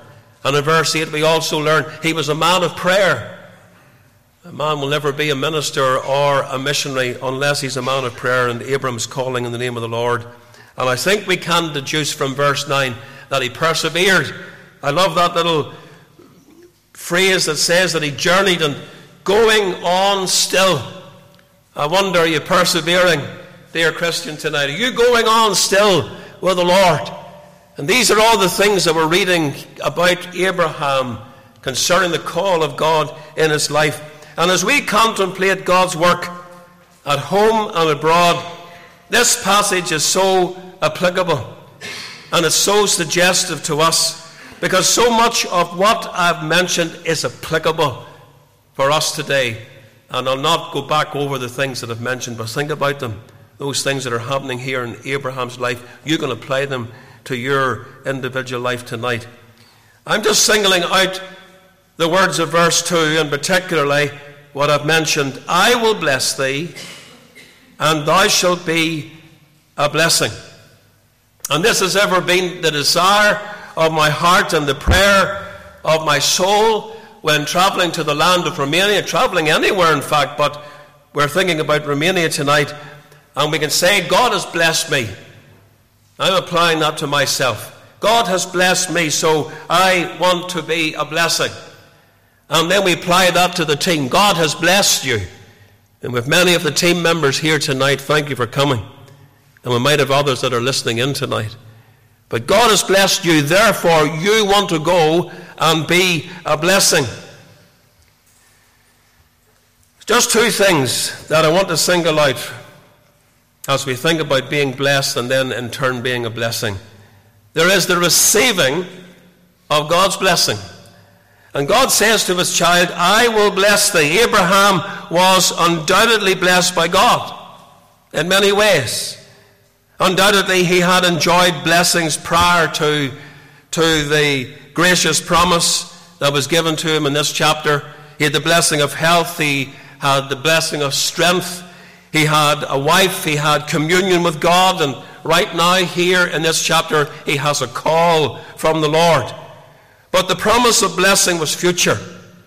And in verse eight we also learn he was a man of prayer. A man will never be a minister or a missionary unless he's a man of prayer, and Abram's calling in the name of the Lord. And I think we can deduce from verse nine that he persevered. I love that little phrase that says that he journeyed and going on still. I wonder, are you persevering, dear Christian, tonight? Are you going on still with the Lord? And these are all the things that we're reading about Abraham concerning the call of God in his life. And as we contemplate God's work at home and abroad, this passage is so applicable and it's so suggestive to us, because so much of what I've mentioned is applicable for us today. And I'll not go back over the things that I've mentioned, but think about them. Those things that are happening here in Abraham's life, you can apply them to your individual life tonight. I'm just singling out the words of verse two, and particularly what I've mentioned. I will bless thee, and thou shalt be a blessing. And this has ever been the desire of my heart and the prayer of my soul when travelling to the land of Romania, travelling anywhere in fact, but we're thinking about Romania tonight, and we can say, God has blessed me. I'm applying that to myself. God has blessed me, so I want to be a blessing. And then we apply that to the team. God has blessed you. And with many of the team members here tonight, thank you for coming. And we might have others that are listening in tonight. But God has blessed you, therefore you want to go and be a blessing. Just two things that I want to single out as we think about being blessed and then in turn being a blessing. There is the receiving of God's blessing. And God says to his child, I will bless thee. Abraham was undoubtedly blessed by God in many ways. Undoubtedly he had enjoyed blessings prior to, to the gracious promise that was given to him in this chapter. He had the blessing of health. He had the blessing of strength. He had a wife. He had communion with God. And right now here in this chapter he has a call from the Lord. But the promise of blessing was future.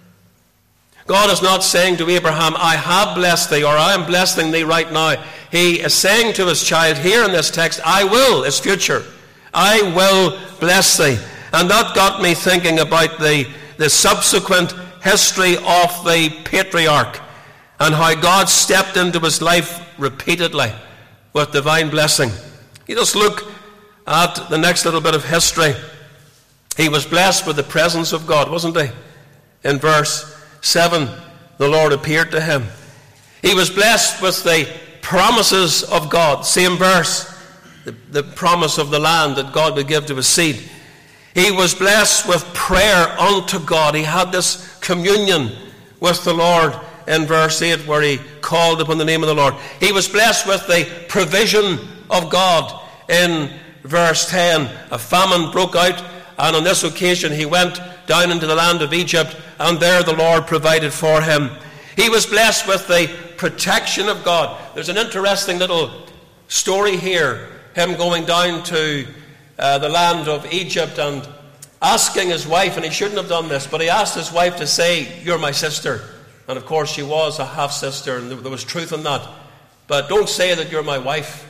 God is not saying to Abraham, I have blessed thee, or I am blessing thee right now. He is saying to his child here in this text, I will, is future. I will bless thee. And that got me thinking about the, the subsequent history of the patriarch and how God stepped into his life repeatedly with divine blessing. You just look at the next little bit of history. He was blessed with the presence of God, wasn't he? In verse seven, the Lord appeared to him. He was blessed with the promises of God. Same verse, the, the promise of the land that God would give to his seed. He was blessed with prayer unto God. He had this communion with the Lord in verse eight, where he called upon the name of the Lord. He was blessed with the provision of God in verse ten. A famine broke out, and on this occasion he went down into the land of Egypt, and there the Lord provided for him. He was blessed with the protection of God. There's an interesting little story here, him going down to uh, the land of Egypt and asking his wife, and he shouldn't have done this, but he asked his wife to say, you're my sister. And of course she was a half-sister, and there was truth in that. But don't say that you're my wife.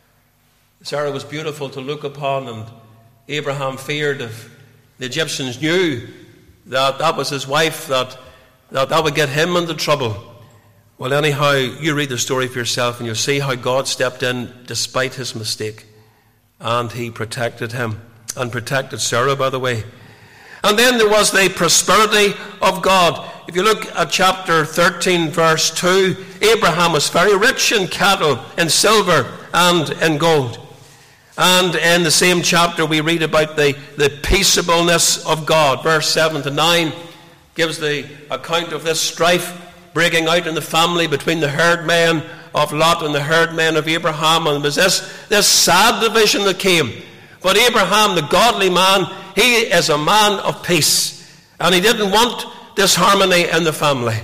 Sarah was beautiful to look upon, and Abraham feared if the Egyptians knew that that was his wife, that that, that would get him into trouble. Well, anyhow, you read the story for yourself and you'll see how God stepped in despite his mistake. And he protected him, and protected Sarah, by the way. And then there was the prosperity of God. If you look at chapter thirteen, verse two, Abraham was very rich in cattle, in silver, and in gold. And in the same chapter we read about the, the peaceableness of God. Verse seven to nine gives the account of this strife breaking out in the family between the herdmen of Lot and the herdmen of Abraham. And it was this, this sad division that came. But Abraham, the godly man, he is a man of peace. And he didn't want disharmony in the family.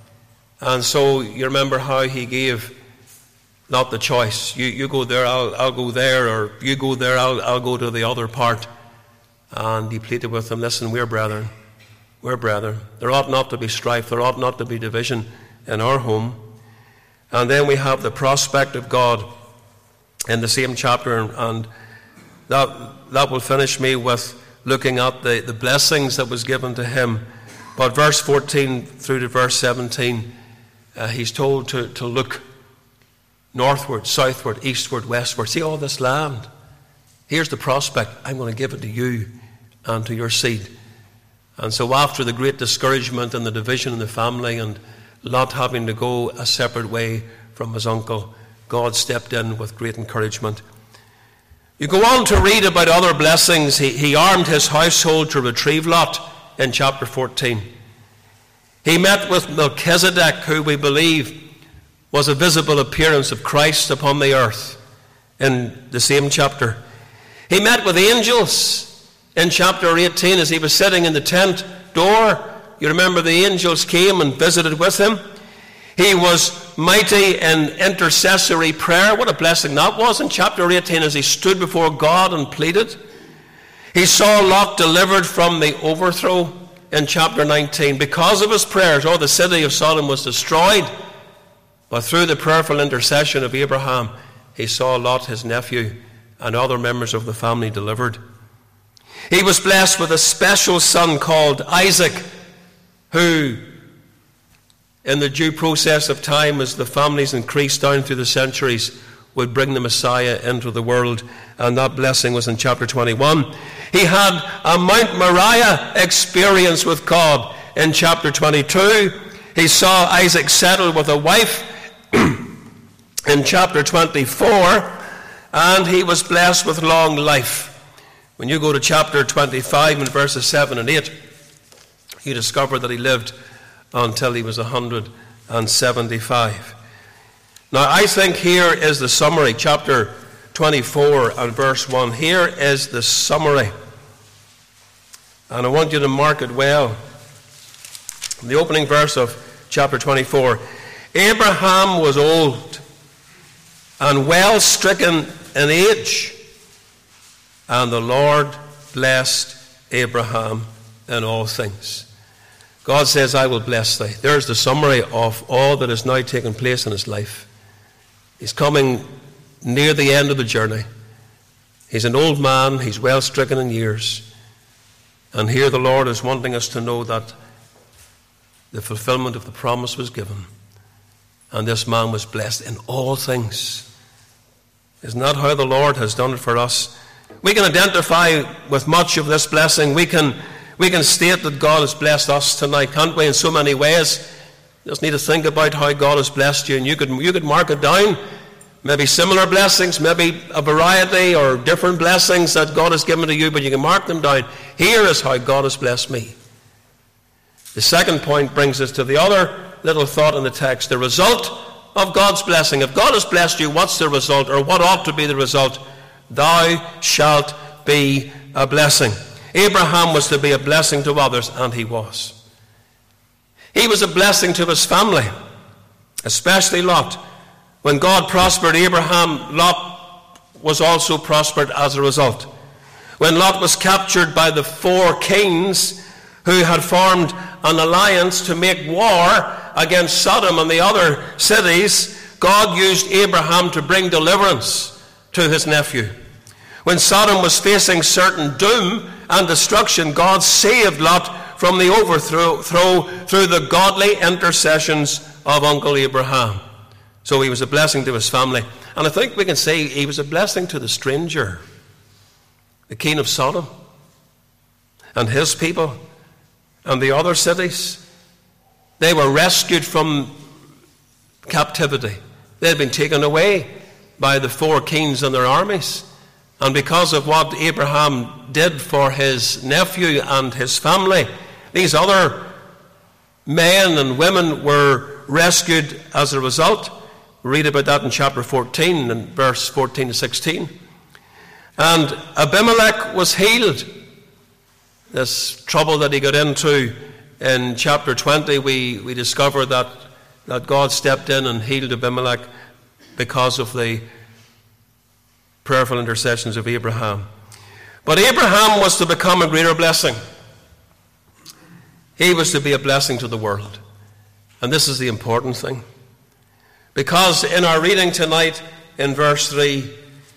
And so you remember how he gave Lot the choice. You, you go there, I'll, I'll go there, or you go there, I'll, I'll go to the other part. and he pleaded with them, listen, we're brethren. We're brethren. There ought not to be strife. There ought not to be division in our home. And then we have the prospect of God in the same chapter, and that, that will finish me with looking at the, the blessings that was given to him. But verse fourteen through to verse seventeen, uh, he's told to, to look northward, southward, eastward, westward. See all this land? Here's the prospect. I'm going to give it to you and to your seed. And so after the great discouragement and the division in the family and Lot having to go a separate way from his uncle, God stepped in with great encouragement. You go on to read about other blessings. He, he armed his household to retrieve Lot in chapter fourteen. He met with Melchizedek, who we believe was a visible appearance of Christ upon the earth, in the same chapter. He met with angels in chapter eighteen as he was sitting in the tent door. You remember the angels came and visited with him. He was mighty in intercessory prayer. What a blessing that was in chapter eighteen as he stood before God and pleaded. He saw Lot delivered from the overthrow in chapter nineteen. Because of his prayers, oh, the city of Sodom was destroyed. But through the prayerful intercession of Abraham, he saw Lot, his nephew, and other members of the family delivered. He was blessed with a special son called Isaac, who, in the due process of time, as the families increased down through the centuries, would bring the Messiah into the world. And that blessing was in chapter twenty-one. He had a Mount Moriah experience with God in chapter twenty-two. He saw Isaac settled with a wife in chapter twenty-four. And he was blessed with long life. When you go to chapter twenty-five and verses seven and eight, you discover that he lived until he was one hundred seventy-five. Now, I think here is the summary, chapter twenty-four and verse one. Here is the summary. And I want you to mark it well. The opening verse of chapter twenty-four. Abraham was old and well stricken in age, and the Lord blessed Abraham in all things. God says, I will bless thee. There's the summary of all that is now taking place in his life. He's coming near the end of the journey. He's an old man. He's well stricken in years. And here the Lord is wanting us to know that the fulfillment of the promise was given. And this man was blessed in all things. Isn't that how the Lord has done it for us? We can identify with much of this blessing. We can We can state that God has blessed us tonight, can't we, in so many ways? You just need to think about how God has blessed you, and you could, you could mark it down. Maybe similar blessings, maybe a variety or different blessings that God has given to you, but you can mark them down. Here is how God has blessed me. The second point brings us to the other little thought in the text, the result of God's blessing. If God has blessed you, what's the result, or what ought to be the result? Thou shalt be a blessing. Abraham was to be a blessing to others, and he was. He was a blessing to his family, especially Lot. When God prospered Abraham, Lot was also prospered as a result. When Lot was captured by the four kings who had formed an alliance to make war against Sodom and the other cities, God used Abraham to bring deliverance to his nephew. When Sodom was facing certain doom and destruction, God saved Lot from the overthrow through the godly intercessions of Uncle Abraham. So he was a blessing to his family. And I think we can say he was a blessing to the stranger, the king of Sodom, and his people, and the other cities. They were rescued from captivity. They had been taken away by the four kings and their armies. And because of what Abraham did for his nephew and his family, these other men and women were rescued as a result. We read about that in chapter fourteen, and verse fourteen to sixteen. And Abimelech was healed. This trouble that he got into in chapter twenty, we, we discover that, that God stepped in and healed Abimelech because of the prayerful intercessions of Abraham. But Abraham was to become a greater blessing. He was to be a blessing to the world. And this is the important thing. Because in our reading tonight, in verse three,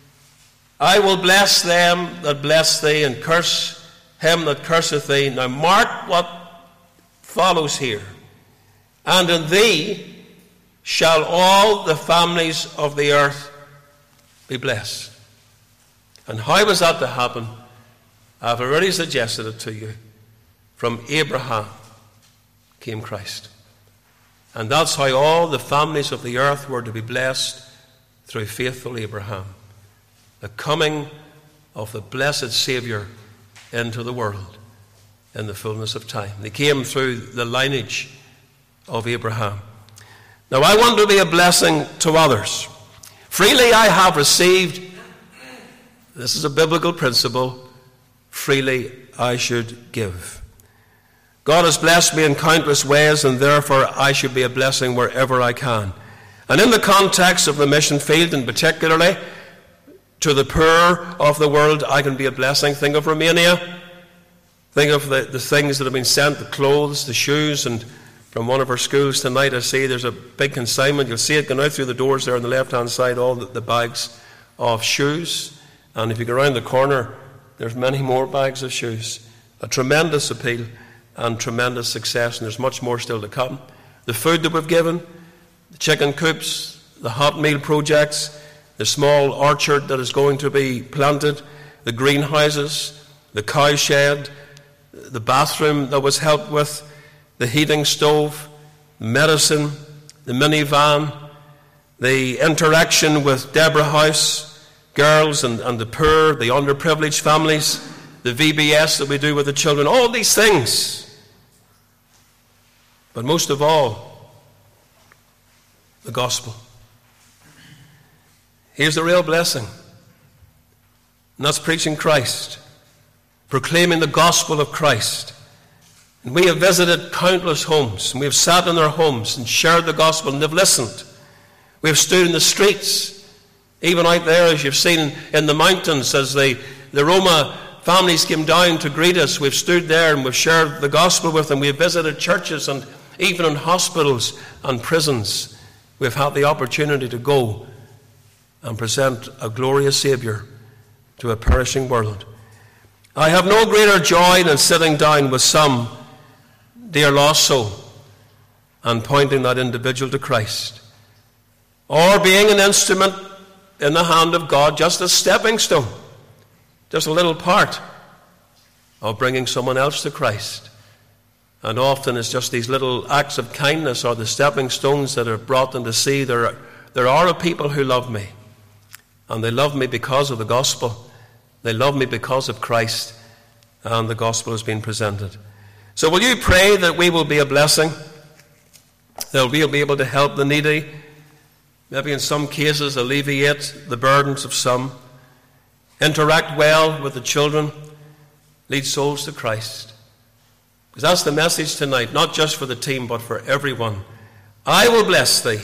I will bless them that bless thee, and curse him that curseth thee. Now mark what follows here. And in thee shall all the families of the earth be blessed. And how was that to happen? I've already suggested it to you. From Abraham came Christ. And that's how all the families of the earth were to be blessed, through faithful Abraham. The coming of the blessed Saviour into the world in the fullness of time. They came through the lineage of Abraham. Now I want to be a blessing to others. Freely I have received. This is a biblical principle. Freely I should give. God has blessed me in countless ways, and therefore I should be a blessing wherever I can. And in the context of the mission field, and particularly to the poor of the world, I can be a blessing. Think of Romania. Think of the, the things that have been sent, the clothes, the shoes, and from one of our schools tonight I see there's a big consignment. You'll see it going out through the doors there on the left-hand side, all the, the bags of shoes. And if you go around the corner, there's many more bags of shoes. A tremendous appeal and tremendous success, and there's much more still to come. The food that we've given, the chicken coops, the hot meal projects, the small orchard that is going to be planted, the greenhouses, the cow shed, the bathroom that was helped with, the heating stove, medicine, the minivan, the interaction with Deborah House, girls and, and the poor, the underprivileged families, the V B S that we do with the children, all these things. But most of all, the gospel. Here's the real blessing. And that's preaching Christ, proclaiming the gospel of Christ. And we have visited countless homes, and we have sat in their homes and shared the gospel, and they've listened. We have stood in the streets, even out there, as you've seen in the mountains, as the, the Roma families came down to greet us. We've stood there and we've shared the gospel with them. We've visited churches, and even in hospitals and prisons, we've had the opportunity to go and present a glorious Saviour to a perishing world. I have no greater joy than sitting down with some dear lost soul and pointing that individual to Christ, or being an instrument in the hand of God, just a stepping stone, just a little part of bringing someone else to Christ. And often it's just these little acts of kindness or the stepping stones that are brought them to see there are, there are a people who love me, and they love me because of the gospel. They love me because of Christ, and the gospel has been presented. So will you pray that we will be a blessing, that we'll be able to help the needy, maybe in some cases alleviate the burdens of some, interact well with the children, lead souls to Christ. Because that's the message tonight, not just for the team, but for everyone. I will bless thee,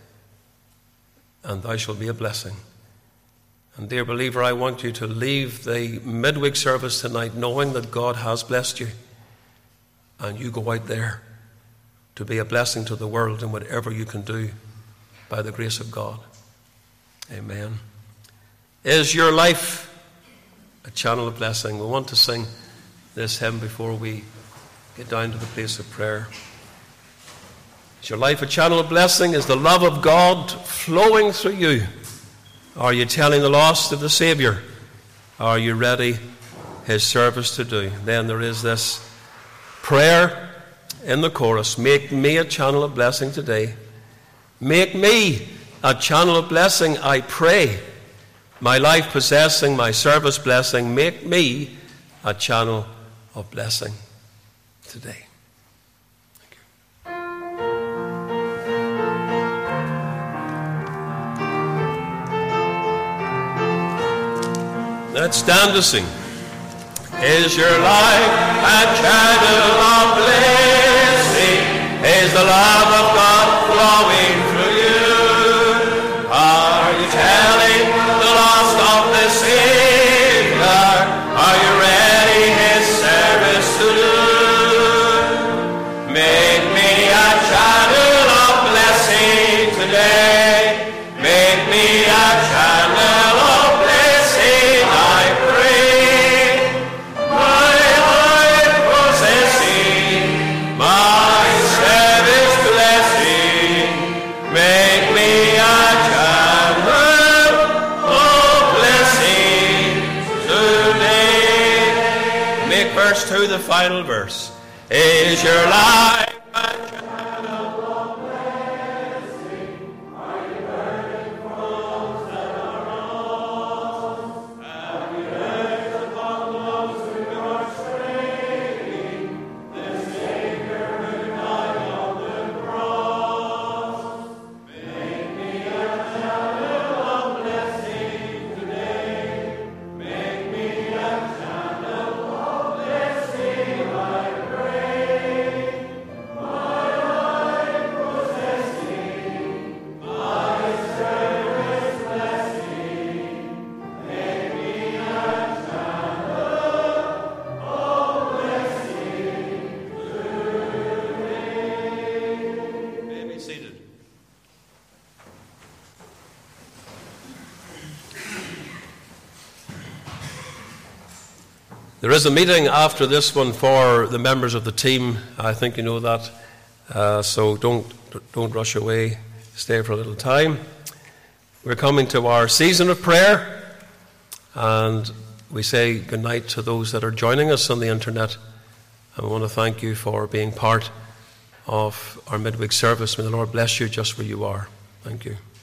and thou shalt be a blessing. And dear believer, I want you to leave the midweek service tonight knowing that God has blessed you, and you go out there to be a blessing to the world in whatever you can do by the grace of God. Amen. Is your life a channel of blessing? We want to sing this hymn before we get down to the place of prayer. Is your life a channel of blessing? Is the love of God flowing through you? Are you telling the lost of the Saviour? Are you ready His service to do? Then there is this prayer in the chorus: make me a channel of blessing today. Make me a channel of blessing, I pray. My life possessing, my service blessing. Make me a channel of blessing today. Let's stand to sing. Is your life a channel of blessing? Is the love of God flowing through you? Are you telling the lost of the Savior? Are you verse to the final verse. Is your life There is a meeting after this one for the members of the team. I think you know that. Uh, so don't don't rush away. Stay for a little time. We're coming to our season of prayer, and we say goodnight to those that are joining us on the internet. And we want to thank you for being part of our midweek service. May the Lord bless you just where you are. Thank you.